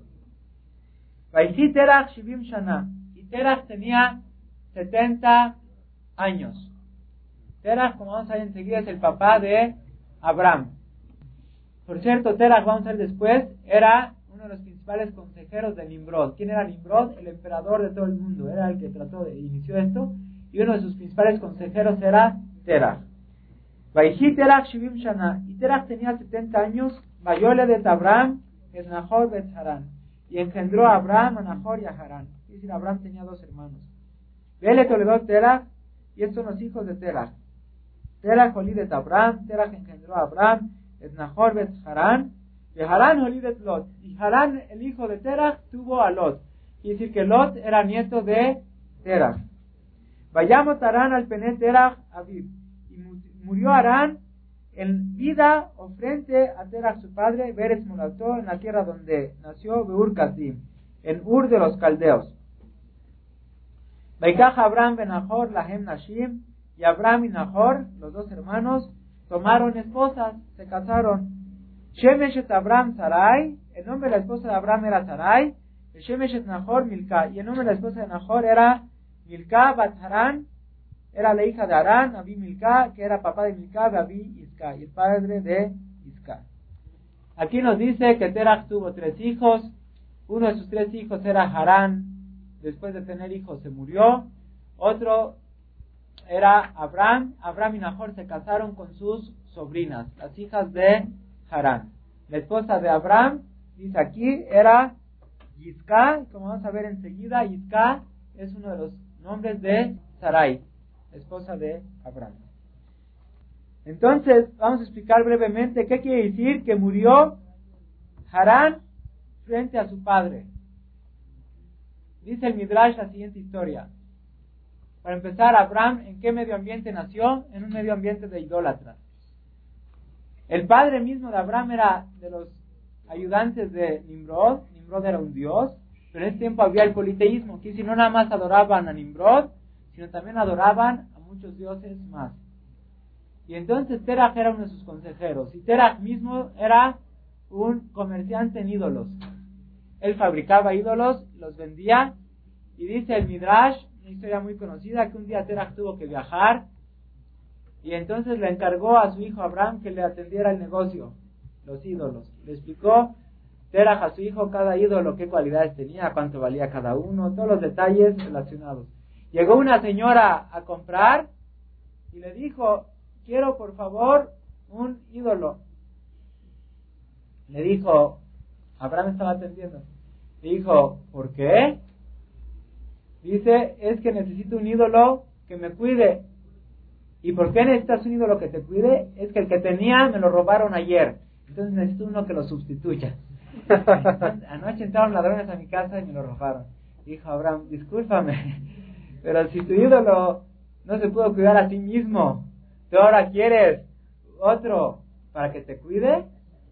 Vaihi Terach Shivim Shana. Y Terach tenía 70 años. Terach, como vamos a ver enseguida, es el papá de Abraham. Por cierto, Terach, vamos a ver después, era uno de los principales consejeros de Nimrod. ¿Quién era Nimrod? El emperador de todo el mundo. Era el que inició esto. Y uno de sus principales consejeros era Terach. Vaihi Terach Shivim Shana. Y Terach tenía 70 años. Vayole de Abraham es Nahor Bet Harán. Y engendró a Abraham, a Nahor y a Harán. Es decir, Abraham tenía 2 hermanos. Vele toledó Terach. Y estos son los hijos de Terach. Terach olidet Abraham. Terach engendró a Abraham. Es Nahor Bet Harán. Y Harán olidet Lot. Y Harán, el hijo de Terach, tuvo a Lot. Quiere decir que Lot era nieto de Terach. Vayamos Harán al Pené Terach Aviv. Y murió Harán en vida o frente a Terach su padre, Beres Mulató, en la tierra donde nació, Beur Kasim, en Ur de los Caldeos. Vaikaj Abraham ben Nahor Lahem Nashim. Y Abraham y Nahor, los 2 hermanos, tomaron esposas, se casaron. Shemeshet Abraham Sarai, el nombre de la esposa de Abraham era Sarai. Shemeshet Nahor Milka, y el nombre de la esposa de Nahor era Milka Bat Harán era la hija de Harán, Abí Milcá, que era papá de Milcá, Abí Isca, y el padre de Isca. Aquí nos dice que Terach tuvo 3 hijos. Uno de sus 3 hijos era Harán. Después de tener hijos se murió. Otro era Abraham. Abraham y Nahor se casaron con sus sobrinas, las hijas de Harán. La esposa de Abraham, dice aquí, era Yisca. Como vamos a ver enseguida, Yisca es uno de los nombres de Sarai, esposa de Abraham. Entonces, vamos a explicar brevemente qué quiere decir que murió Harán frente a su padre. Dice el Midrash la siguiente historia. Para empezar, Abraham, ¿en qué medio ambiente nació? En un medio ambiente de idólatras. El padre mismo de Abraham era de los ayudantes de Nimrod. Nimrod era un dios, pero en ese tiempo había el politeísmo, que si no nada más adoraban a Nimrod, sino también adoraban a muchos dioses más. Y entonces Terach era uno de sus consejeros, y Terach mismo era un comerciante en ídolos. Él fabricaba ídolos, los vendía, y dice el Midrash, una historia muy conocida, que un día Terach tuvo que viajar, y entonces le encargó a su hijo Abraham que le atendiera el negocio, los ídolos. Le explicó Terach a su hijo cada ídolo, qué cualidades tenía, cuánto valía cada uno, todos los detalles relacionados. Llegó una señora a comprar y le dijo, quiero por favor un ídolo. Le dijo, Abraham estaba atendiendo, le dijo, ¿por qué? Dice, es que necesito un ídolo que me cuide. ¿Y por qué necesitas un ídolo que te cuide? Es que el que tenía me lo robaron ayer, entonces necesito uno que lo sustituya. Anoche entraron ladrones a mi casa y me lo robaron. Dijo Abraham, discúlpame, pero si tu ídolo no se pudo cuidar a sí mismo, ¿tú ahora quieres otro para que te cuide?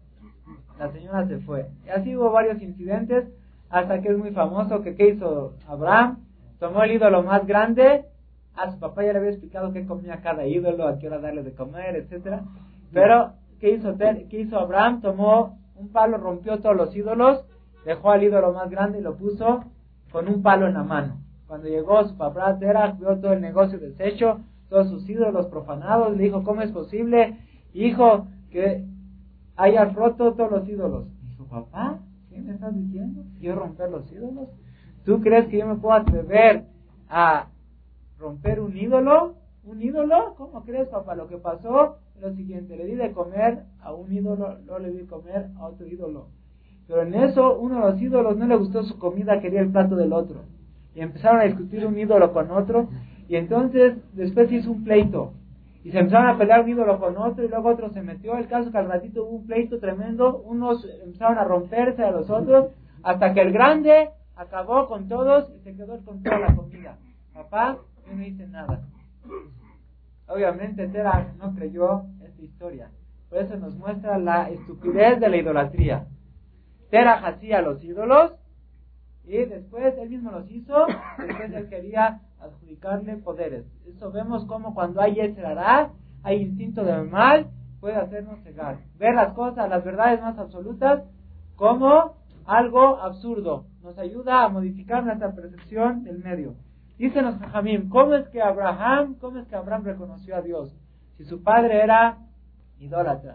La señora se fue. Y así hubo varios incidentes, hasta que es muy famoso que ¿qué hizo Abraham? Tomó el ídolo más grande. A su papá ya le había explicado qué comía cada ídolo, a qué hora darle de comer, etcétera. Pero ¿qué hizo Abraham? Tomó un palo, rompió todos los ídolos, dejó al ídolo más grande y lo puso con un palo en la mano. Cuando llegó su papá Terach, vio todo el negocio deshecho, todos sus ídolos profanados, le dijo, ¿cómo es posible, hijo, que hayas roto todos los ídolos? Dijo, papá, ¿qué me estás diciendo? ¿Yo romper los ídolos? ¿Tú crees que yo me puedo atrever a romper un ídolo? ¿Un ídolo? ¿Cómo crees, papá? Lo que pasó es lo siguiente, le di de comer a un ídolo, luego le di de comer a otro ídolo. Pero en eso, uno de los ídolos no le gustó su comida, quería el plato del otro. Y empezaron a discutir un ídolo con otro, y entonces después hizo un pleito. Y se empezaron a pelear un ídolo con otro, y luego otro se metió. El caso que al ratito hubo un pleito tremendo, unos empezaron a romperse a los otros, hasta que el grande acabó con todos y se quedó con toda la comida. Papá, yo no hice nada. Obviamente Terach no creyó esta historia. Por eso nos muestra la estupidez de la idolatría. Terach hacía los ídolos y después él mismo los hizo. Después él quería adjudicarle poderes. Eso vemos como cuando hay Yetzer Hara, hay instinto del mal, puede hacernos cegar. Ver las cosas, las verdades más absolutas como algo absurdo. Nos ayuda a modificar nuestra percepción del medio. Dicen los Jajamim, ¿cómo es que Abraham reconoció a Dios? Si su padre era idólatra.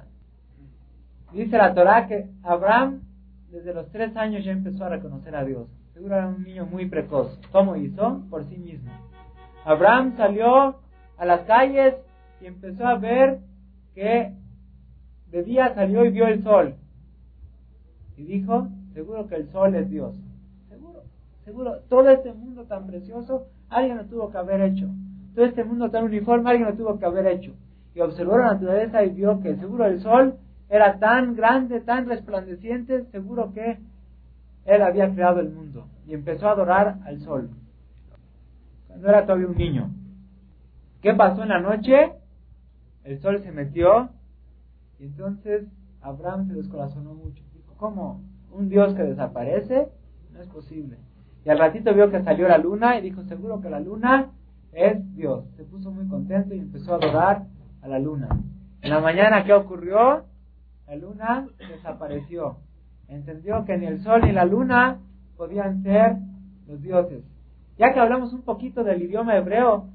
Dice la Torah que Abraham desde los 3 años ya empezó a reconocer a Dios. Seguro era un niño muy precoz. ¿Cómo hizo? Por sí mismo. Abraham salió a las calles y empezó a ver que de día salió y vio el sol. Y dijo, seguro que el sol es Dios. Seguro, todo este mundo tan precioso, alguien lo tuvo que haber hecho. Todo este mundo tan uniforme, alguien lo tuvo que haber hecho. Y observó la naturaleza y vio que seguro el sol era tan grande, tan resplandeciente, seguro que él había creado el mundo. Y empezó a adorar al sol. Cuando era todavía un niño. ¿Qué pasó en la noche? El sol se metió. Y entonces Abraham se descorazonó mucho. Dijo, ¿cómo? ¿Un Dios que desaparece? No es posible. Y al ratito vio que salió la luna y dijo, seguro que la luna es Dios. Se puso muy contento y empezó a adorar a la luna. En la mañana, ¿qué ocurrió? La luna desapareció. Entendió que ni el sol ni la luna podían ser los dioses. Ya que hablamos un poquito del idioma hebreo,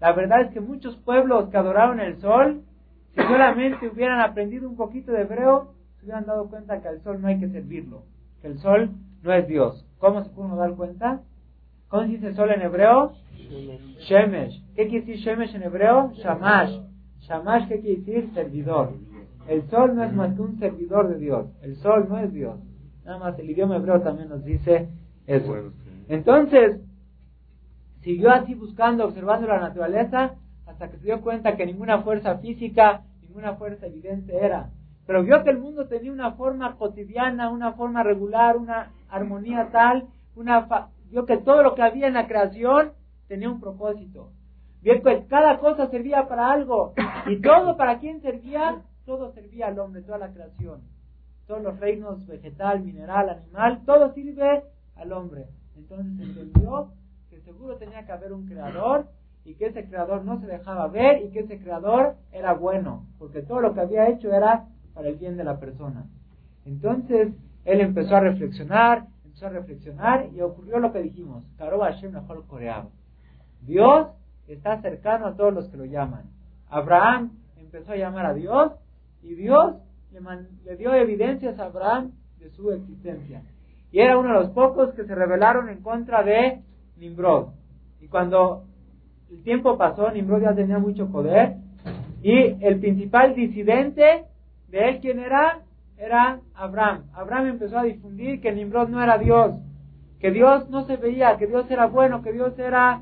La verdad es que muchos pueblos que adoraron el sol, si solamente hubieran aprendido un poquito de hebreo, se hubieran dado cuenta que al sol no hay que servirlo, que el sol no es Dios. ¿Cómo se pudo dar cuenta? ¿Cómo se dice sol en hebreo? Shemesh. ¿Qué quiere decir Shemesh en hebreo? Shamash. Shamash, ¿qué quiere decir? Servidor. El sol no es más que un servidor de Dios. El sol no es Dios. Nada más el idioma hebreo también nos dice eso. Entonces, siguió así buscando, observando la naturaleza, hasta que se dio cuenta que ninguna fuerza física, ninguna fuerza evidente era. Pero vio que el mundo tenía una forma cotidiana, una forma regular, una armonía tal, vio que todo lo que había en la creación tenía un propósito. Vio que cada cosa servía para algo. ¿Y todo para quién servía? Todo servía al hombre, toda la creación. Todos los reinos, vegetal, mineral, animal, todo sirve al hombre. Entonces entendió que seguro tenía que haber un creador, y que ese creador no se dejaba ver, y que ese creador era bueno, porque todo lo que había hecho era para el bien de la persona. Entonces él empezó a reflexionar, y ocurrió lo que dijimos: Karov Hashem Lechol Koreav. Dios está cercano a todos los que lo llaman. Abraham empezó a llamar a Dios, y Dios le dio evidencias a Abraham de su existencia. Y era uno de los pocos que se rebelaron en contra de Nimrod. Y cuando el tiempo pasó, Nimrod ya tenía mucho poder, y el principal disidente de él, ¿quién era? Era Abraham. Abraham empezó a difundir que Nimrod no era Dios, que Dios no se veía, que Dios era bueno, que Dios era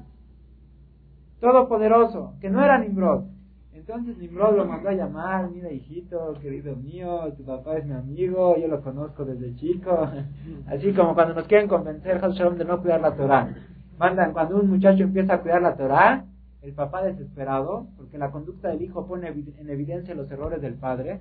todopoderoso, que no era Nimrod. Entonces Nimrod lo mandó a llamar: mira, hijito, querido mío, tu papá es mi amigo, yo lo conozco desde chico. Así como cuando nos quieren convencer, Chas Shalom, de no cuidar la Torah. Mandan, cuando un muchacho empieza a cuidar la Torah, el papá desesperado, porque la conducta del hijo pone en evidencia los errores del padre.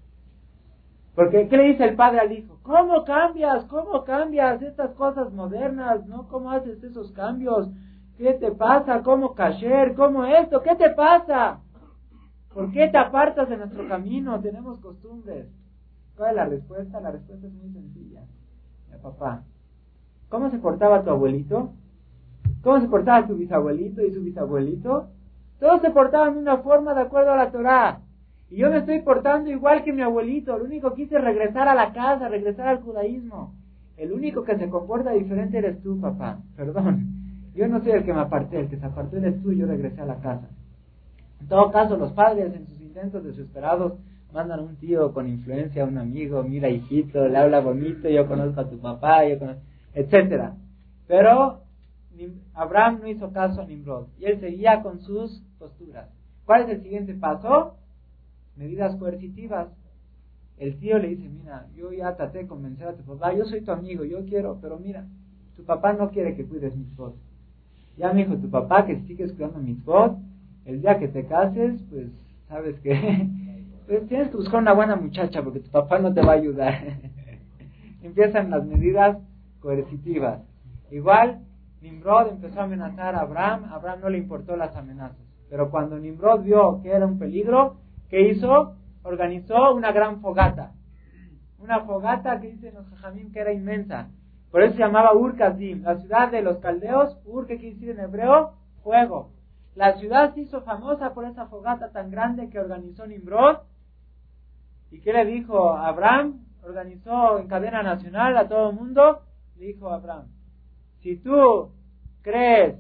Porque, ¿qué le dice el padre al hijo? ¿Cómo cambias estas cosas modernas? ¿No? ¿Cómo haces esos cambios? ¿Qué te pasa? ¿Cómo kasher? ¿Cómo esto? ¿Qué te pasa? ¿Por qué te apartas de nuestro camino? Tenemos costumbres. ¿Cuál es la respuesta? La respuesta es muy sencilla. Mira, papá, ¿cómo se portaba tu abuelito? ¿Cómo se portaba tu bisabuelito y su bisabuelito? Todos se portaban de una forma de acuerdo a la Torah. Y yo me estoy portando igual que mi abuelito. Lo único que hice es regresar a la casa, regresar al judaísmo. El único que se comporta diferente eres tú, papá. Perdón. Yo no soy el que me aparté, el que se apartó eres tú y yo regresé a la casa. En todo caso, los padres, en sus intentos desesperados, mandan a un tío con influencia, a un amigo: mira, hijito, le habla bonito, yo conozco a tu papá, etcétera. Pero Abraham no hizo caso a Nimrod, y él seguía con sus posturas. ¿Cuál es el siguiente paso? Medidas coercitivas. El tío le dice: mira, yo ya traté de convencer a tu papá, yo soy tu amigo, yo quiero, pero mira, tu papá no quiere que cuides mitzvot. Ya me dijo tu papá que si sigues cuidando mitzvot, el día que te cases, pues, sabes que pues tienes que buscar una buena muchacha, porque tu papá no te va a ayudar. Empiezan las medidas coercitivas. Igual, Nimrod empezó a amenazar a Abraham. A Abraham no le importó las amenazas. Pero cuando Nimrod vio que era un peligro, ¿qué hizo? Organizó una gran fogata. Una fogata que dicen los jajamim que era inmensa. Por eso se llamaba Ur Kasdim, la ciudad de los caldeos. Ur, ¿qué quiere decir en hebreo? Fuego. La ciudad se hizo famosa por esa fogata tan grande que organizó Nimrod. ¿Y qué le dijo a Abraham? Organizó en cadena nacional a todo el mundo. Le dijo a Abraham: si tú crees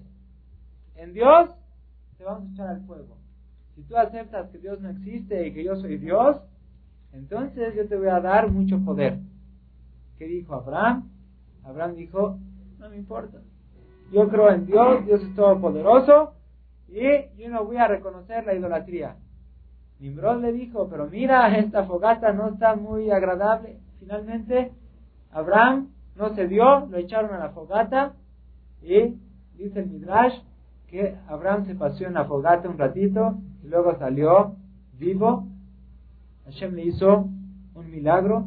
en Dios, te vamos a echar al fuego. Si tú aceptas que Dios no existe y que yo soy Dios, entonces yo te voy a dar mucho poder. ¿Qué dijo Abraham? Abraham dijo: no me importa, yo creo en Dios, Dios es todopoderoso, y yo no voy a reconocer la idolatría. Nimrod le dijo: pero mira, esta fogata no está muy agradable. Finalmente Abraham no cedió, lo echaron a la fogata, y dice el Midrash que Abraham se paseó en la fogata un ratito y luego salió vivo. Hashem le hizo un milagro,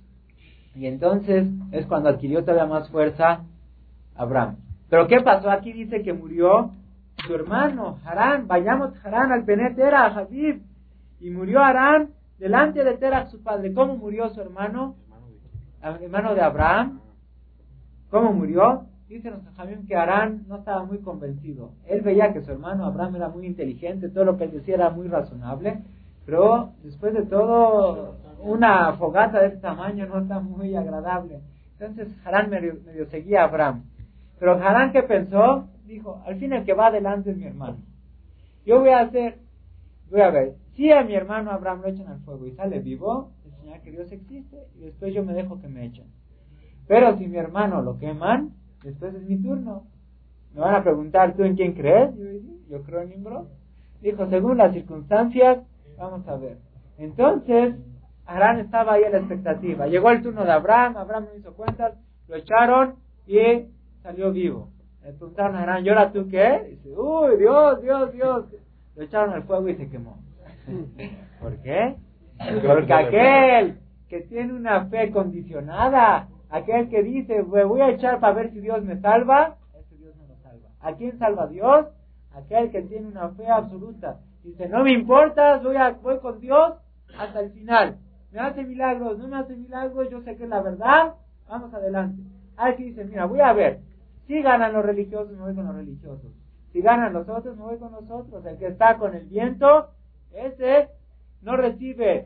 y entonces es cuando adquirió todavía más fuerza Abraham. Pero ¿qué pasó? Aquí dice que murió su hermano Harán. Vayamos Harán al Pené Terach, Habib. Y murió Harán delante de Terach, su padre. ¿Cómo murió su hermano? Hermano de Abraham. ¿Cómo murió? Dicen los Jajamim que Harán no estaba muy convencido. Él veía que su hermano Abraham era muy inteligente, todo lo que él decía era muy razonable, pero después de todo, una fogata de este tamaño no está muy agradable. Entonces Harán medio seguía a Abraham. Pero Harán, ¿qué pensó? Dijo, al fin el que va adelante es mi hermano. Yo voy a ver, si a mi hermano Abraham lo echan al fuego y sale vivo, enseñar que Dios existe, y después yo me dejo que me echen. Pero si mi hermano lo queman, después es mi turno. Me van a preguntar, ¿tú en quién crees? Yo creo en Nimrod. Dijo, según las circunstancias, vamos a ver. Entonces, Harán estaba ahí a la expectativa. Llegó el turno de Abraham no hizo cuentas, lo echaron y salió vivo. Le preguntaron a Harán, ¿y ahora tú qué? Dice, uy, Dios. Lo echaron al fuego y se quemó. ¿Por qué? Porque aquel que tiene una fe condicionada, aquel que dice, me voy a echar para ver si Dios me salva, ese Dios no lo salva. ¿A quién salva Dios? Aquel que tiene una fe absoluta. Dice, no me importa, voy con Dios hasta el final. Me hace milagros, no me hace milagros, yo sé que es la verdad, vamos adelante. Hay que dice, mira, voy a ver, si ganan los religiosos, me voy con los religiosos. Si ganan los otros, me voy con los otros. El que está con el viento, ese no recibe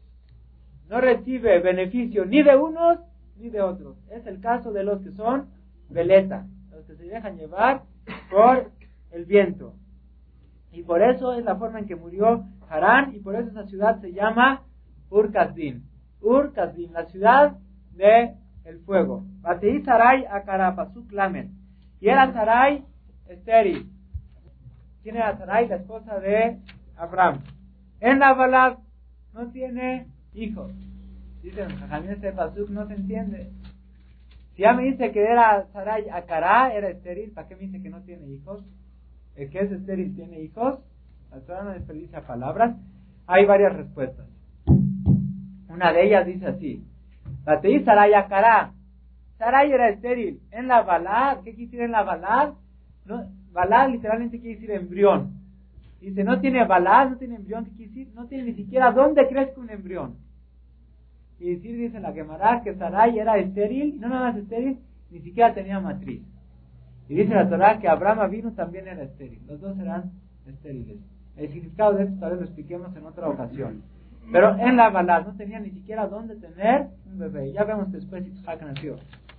beneficio ni de unos ni de otros. Es el caso de los que son veleta, los que se dejan llevar por el viento. Y por eso es la forma en que murió Harán, y por eso esa ciudad se llama Ur-Kasdim. Ur-Kasdim, la ciudad de el fuego. Bateí Sarai Akara, Pasuk Lamed. Y era Sarai estéril. ¿Quién era Sarai? La esposa de Abraham. En la Balad no tiene hijos. Dicen, Jajamín, este Pasuk no se entiende. Si ya me dice que era Sarai Akara, era estéril, ¿para qué me dice que no tiene hijos? El que es estéril tiene hijos. La Torah no desperdicia palabras. Hay varias respuestas. Una de ellas dice así: Bateí Sarai Akara. Sarai era estéril. En la Balad, ¿qué quiere decir en la Balad? No, Balad literalmente quiere decir embrión. Dice, no tiene Balad, no tiene embrión. ¿Qué quiere decir? No tiene ni siquiera dónde crezca un embrión. Y decir, dice la Gemara, que Sarai era estéril, no nada más estéril, ni siquiera tenía matriz. Y dice la Torah que Abraham Avinu también era estéril. Los dos eran estériles. El significado de esto tal vez lo expliquemos en otra ocasión. Pero en la Balad no tenía ni siquiera dónde tener un bebé. Ya vemos después Yitzhak nació.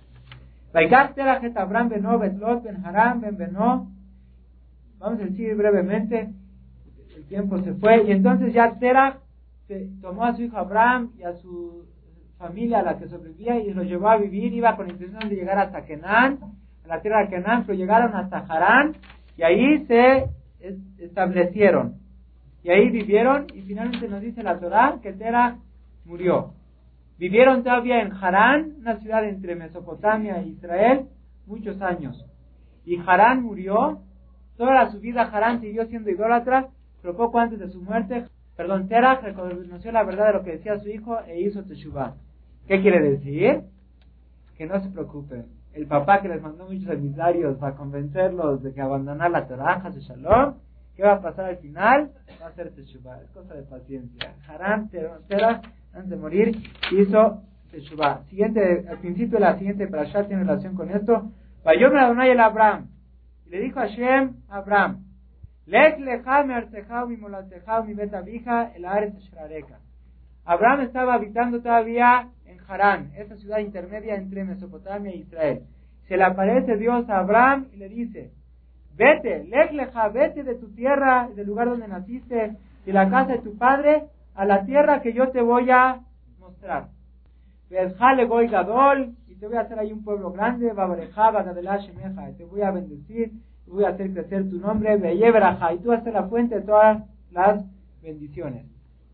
Abraham benó Betlot ben Haram ben benó. Vamos a decir brevemente, el tiempo se fue, y entonces ya Terach se tomó a su hijo Abraham y a su familia, a la que sobrevivía, y lo llevó a vivir. Iba con intención de llegar hasta Canaán, a la tierra de Canaán, pero llegaron hasta Harán, y ahí se establecieron, y ahí vivieron, y finalmente nos dice la Torah que Terach murió. Vivieron todavía en Harán, una ciudad entre Mesopotamia e Israel, muchos años. Y Harán murió. Toda su vida Harán siguió siendo idólatra, pero poco antes de su muerte, Terach reconoció la verdad de lo que decía su hijo e hizo teshuvá. ¿Qué quiere decir? Que no se preocupen. El papá que les mandó muchos emisarios para convencerlos de que abandonar la Torah, de Shalom, ¿qué va a pasar al final? Va a ser teshuvá. Es cosa de paciencia. Harán, Terach, antes de morir, hizo teshuvá. Al principio de la siguiente parashá tiene relación con esto. Vayomer Adonai el Abraham. Y le dijo a Hashem a Abraham: Lech lecha me'artzecha u'mimolatzecha u'mibet avija el haaretz asher areka. Abraham estaba habitando todavía en Harán, esa ciudad intermedia entre Mesopotamia e Israel. Se le aparece Dios a Abraham y le dice: vete, lech lecha, vete de tu tierra, del lugar donde naciste, de la casa de tu padre, a la tierra que yo te voy a mostrar. Ve'ezja goy gadol, y te voy a hacer ahí un pueblo grande, babareja, badadelah shemeja, y te voy a bendecir, y voy a hacer crecer tu nombre, ve'yeveraja, y tú vas a ser la fuente de todas las bendiciones.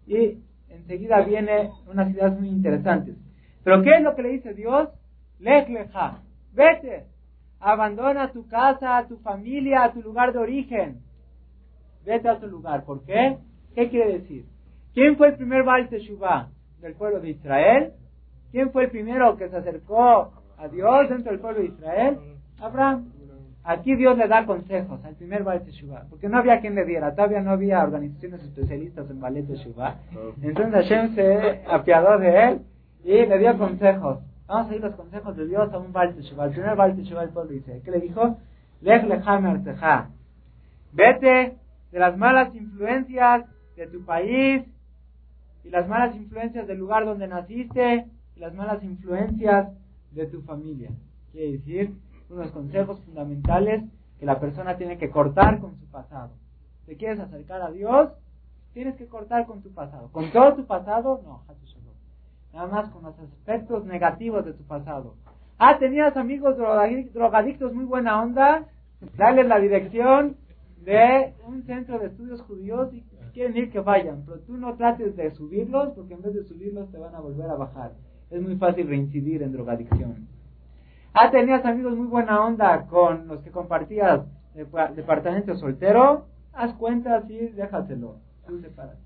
Y enseguida viene unas ideas muy interesantes. Pero ¿qué es lo que le dice Dios? Lech lecha, vete, abandona tu casa, tu familia, tu lugar de origen, vete a otro lugar. ¿Por qué? ¿Qué quiere decir? ¿Quién fue el primer Baal Teshuvah del pueblo de Israel? ¿Quién fue el primero que se acercó a Dios dentro del pueblo de Israel? Abraham. Aquí Dios le da consejos al primer Baal Teshuvah, porque no había quien le diera, todavía no había organizaciones especialistas en Baal Teshuvah. Entonces Hashem se apiadó de él y le dio consejos. Vamos a seguir los consejos de Dios a un Baal Teshuvah. El primer Baal Teshuvah del pueblo dice, ¿qué le dijo? Lech lecha me'artzeja. Vete de las malas influencias de tu país y las malas influencias del lugar donde naciste y las malas influencias de tu familia. Quiere decir, unos consejos fundamentales que la persona tiene que cortar con su pasado. ¿Te quieres acercar a Dios? Tienes que cortar con tu pasado. ¿Con todo tu pasado? No, nada más con los aspectos negativos de tu pasado. ¿Tenías amigos drogadictos muy buena onda? Dale la dirección de un centro de estudios judíos y si quieren ir que vayan, pero tú no trates de subirlos porque en vez de subirlos te van a volver a bajar. Es muy fácil reincidir en drogadicción. ¿Tenías amigos muy buena onda con los que compartías departamento soltero? Haz cuentas y déjaselo. Tú sepárate.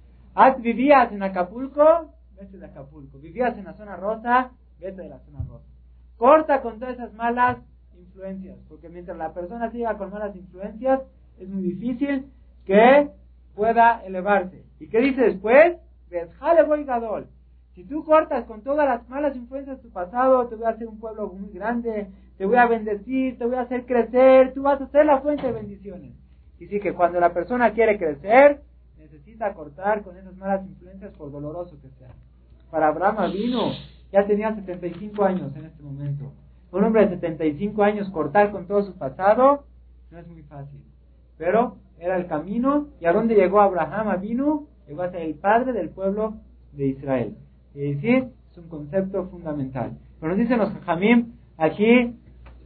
¿Vivías en Acapulco? Vete de Acapulco. ¿Vivías en la zona rosa? Vete de la zona rosa. Corta con todas esas malas influencias, porque mientras la persona siga con malas influencias, es muy difícil que pueda elevarse. ¿Y qué dice después? Jale voy gadol. Si tú cortas con todas las malas influencias de tu pasado, te voy a hacer un pueblo muy grande, te voy a bendecir, te voy a hacer crecer, tú vas a ser la fuente de bendiciones. Y sí que cuando la persona quiere crecer, necesita cortar con esas malas influencias por doloroso que sea. Para Abraham Avinu, ya tenía 75 años en este momento. Un hombre de 75 años cortar con todo su pasado no es muy fácil. Pero era el camino. ¿Y a dónde llegó Abraham Avinu? Llegó a ser el padre del pueblo de Israel. Es decir, es un concepto fundamental. Pero nos dicen los Jajamim, aquí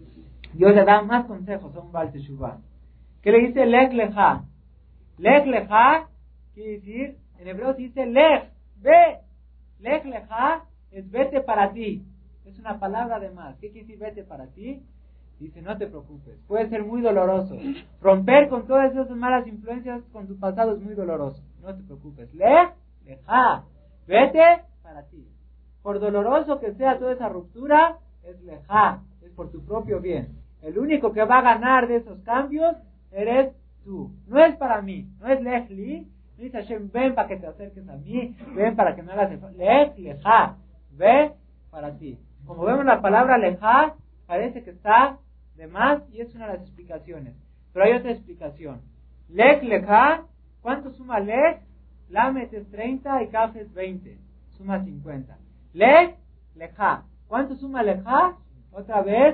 Dios le da más consejos a un Baal Teshuvah. ¿Qué le dice? Lech lecha. Lech lecha quiere decir, en hebreo se dice lech, ve. Lech lecha es vete para ti. Es una palabra de más. ¿Qué quiere decir vete para ti? Dice, no te preocupes. Puede ser muy doloroso. Romper con todas esas malas influencias con tu pasado es muy doloroso. No te preocupes. Lech lecha. Vete para ti. Por doloroso que sea toda esa ruptura, es lecha. Es por tu propio bien. El único que va a ganar de esos cambios eres tú. No es para mí. No es lech li. No dice Hashem, ven para que te acerques a mí. Ven para que me hagas el... Lech lecha. Ve para ti. Como vemos la palabra lecha, parece que está de más y es una de las explicaciones. Pero hay otra explicación. Lech lecha, ¿cuánto suma lech? Lamet es 30 y Kaf es 20. Suma 50. Lech lecha. ¿Cuánto suma lecha? Otra vez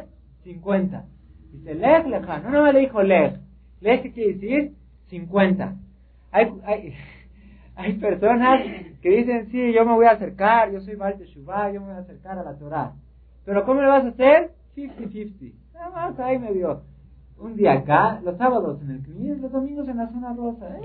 50. Dice lech lecha. No me le dijo lech. Lech, ¿qué quiere decir? 50. Hay personas que dicen, sí, yo me voy a acercar, yo soy Baal Teshuvah, yo me voy a acercar a la Torah. Pero ¿cómo le vas a hacer? 50-50. Nada más ahí medio. Un día acá, los sábados en el CNIS, los domingos en la zona rosa.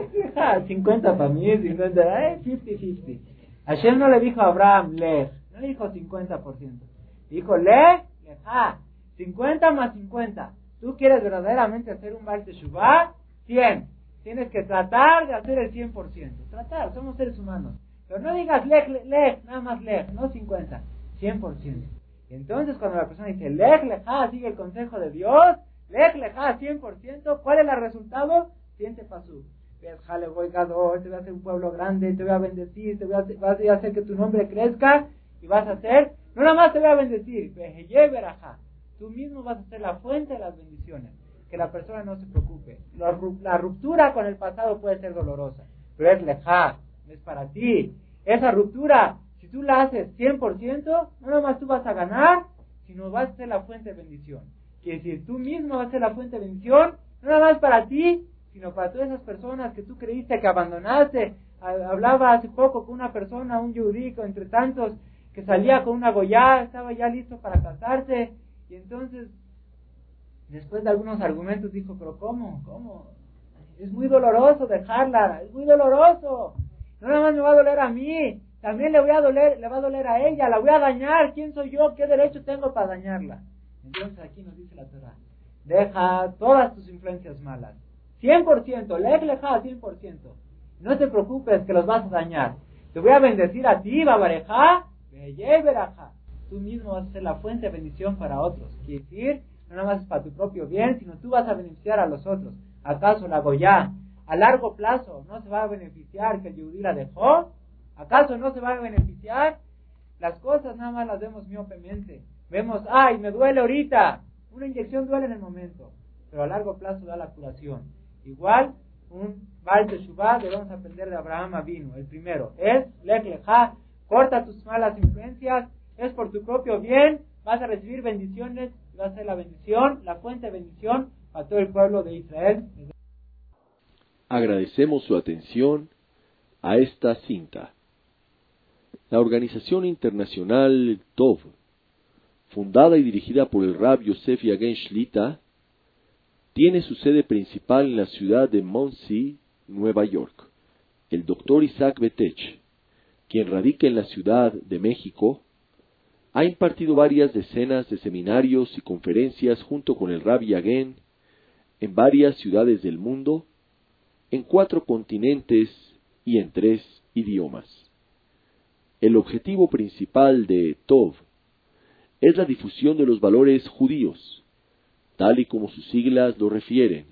50 para mí, 50, 50-50. Hashem no le dijo a Abraham, lech, no le dijo 50%. Dijo, lech, lecha, 50 más 50. ¿Tú quieres verdaderamente hacer un Baal Teshuvah? 100. Tienes que tratar de hacer el 100%. Tratar, somos seres humanos. Pero no digas lech, lech, nada más lech, no 50, 100%. Y entonces cuando la persona dice lech, lecha, sigue el consejo de Dios, lech, lecha, 100%, ¿cuál es el resultado? Siente pasú. Jale voy gadol, te voy a hacer un pueblo grande, te voy a bendecir, vas a hacer que tu nombre crezca y vas a hacer, no nada más te voy a bendecir, tú mismo vas a ser la fuente de las bendiciones. Que la persona no se preocupe. La ruptura con el pasado puede ser dolorosa, pero es leja, es para ti. Esa ruptura, si tú la haces 100%, no nada más tú vas a ganar, sino vas a ser la fuente de bendición. Que si tú mismo vas a ser la fuente de bendición, no nada más para ti, sino para todas esas personas que tú creíste que abandonaste. Hablaba hace poco con una persona, un yudí, entre tantos, que salía con una goyá, estaba ya listo para casarse, y entonces después de algunos argumentos dijo, pero ¿cómo? Es muy doloroso dejarla, es muy doloroso. No nada más me va a doler a mí, también le va a doler a ella, la voy a dañar. ¿Quién soy yo? ¿Qué derecho tengo para dañarla? Entonces aquí nos dice la Torah, deja todas tus influencias malas, 100%, lech lecha 100%. No te preocupes que los vas a dañar. Te voy a bendecir a ti, babareja, beyeveraja. Tú mismo vas a ser la fuente de bendición para otros. Quiere decir, no nada más es para tu propio bien, sino tú vas a beneficiar a los otros. ¿Acaso la goyá a largo plazo no se va a beneficiar que el yudí la dejó? ¿Acaso no se va a beneficiar? Las cosas nada más las vemos miopemente. Vemos, ¡ay, me duele ahorita! Una inyección duele en el momento, pero a largo plazo da la curación. Igual, un Baal Teshuvah debemos aprender de Abraham Avinu. El primero es, Lech Lechá, corta tus malas influencias, es por tu propio bien, vas a recibir bendiciones, va a ser la bendición, la fuente de bendición a todo el pueblo de Israel. Agradecemos su atención a esta cinta. La Organización Internacional Tov, fundada y dirigida por el Rab Yosef Yagen Shlita, tiene su sede principal en la ciudad de Monsey, Nueva York. El Dr. Isaac Betech, quien radica en la Ciudad de México, ha impartido varias decenas de seminarios y conferencias junto con el Rab Yagen en varias ciudades del mundo, en 4 continentes y en 3 idiomas. El objetivo principal de Tov es la difusión de los valores judíos, tal y como sus siglas lo refieren,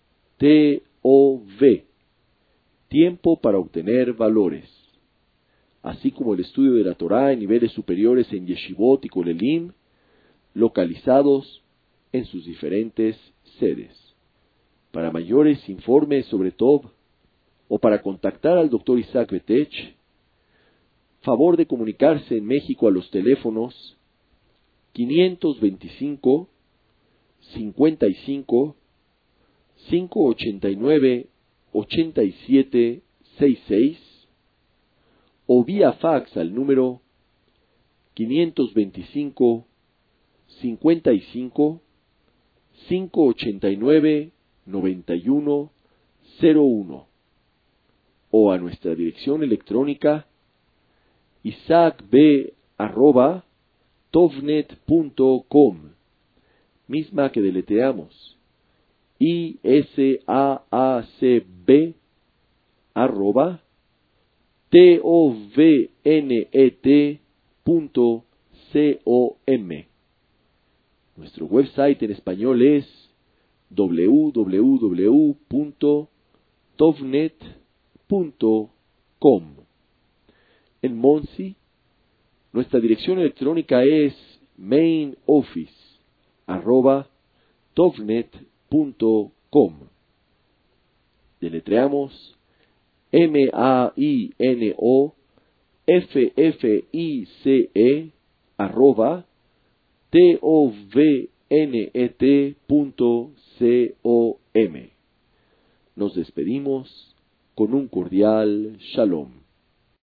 TOV, tiempo para obtener valores, así como el estudio de la Torá en niveles superiores en Yeshivot y Kolelim, localizados en sus diferentes sedes. Para mayores informes sobre Tov o para contactar al Dr. Isaac Betech, favor de comunicarse en México a los teléfonos 525 55 589 8766 o vía fax al número 525 55 589 9101 o a nuestra dirección electrónica isacb@tovnet.com, misma que deletreamos isacb@tovnet.com. Nuestro website en español es www.tovnet.com. En Monsey, nuestra dirección electrónica es mainoffice@tovnet.com. Deletreamos mainoffice@tovnet.com. Nos despedimos con un cordial Shalom.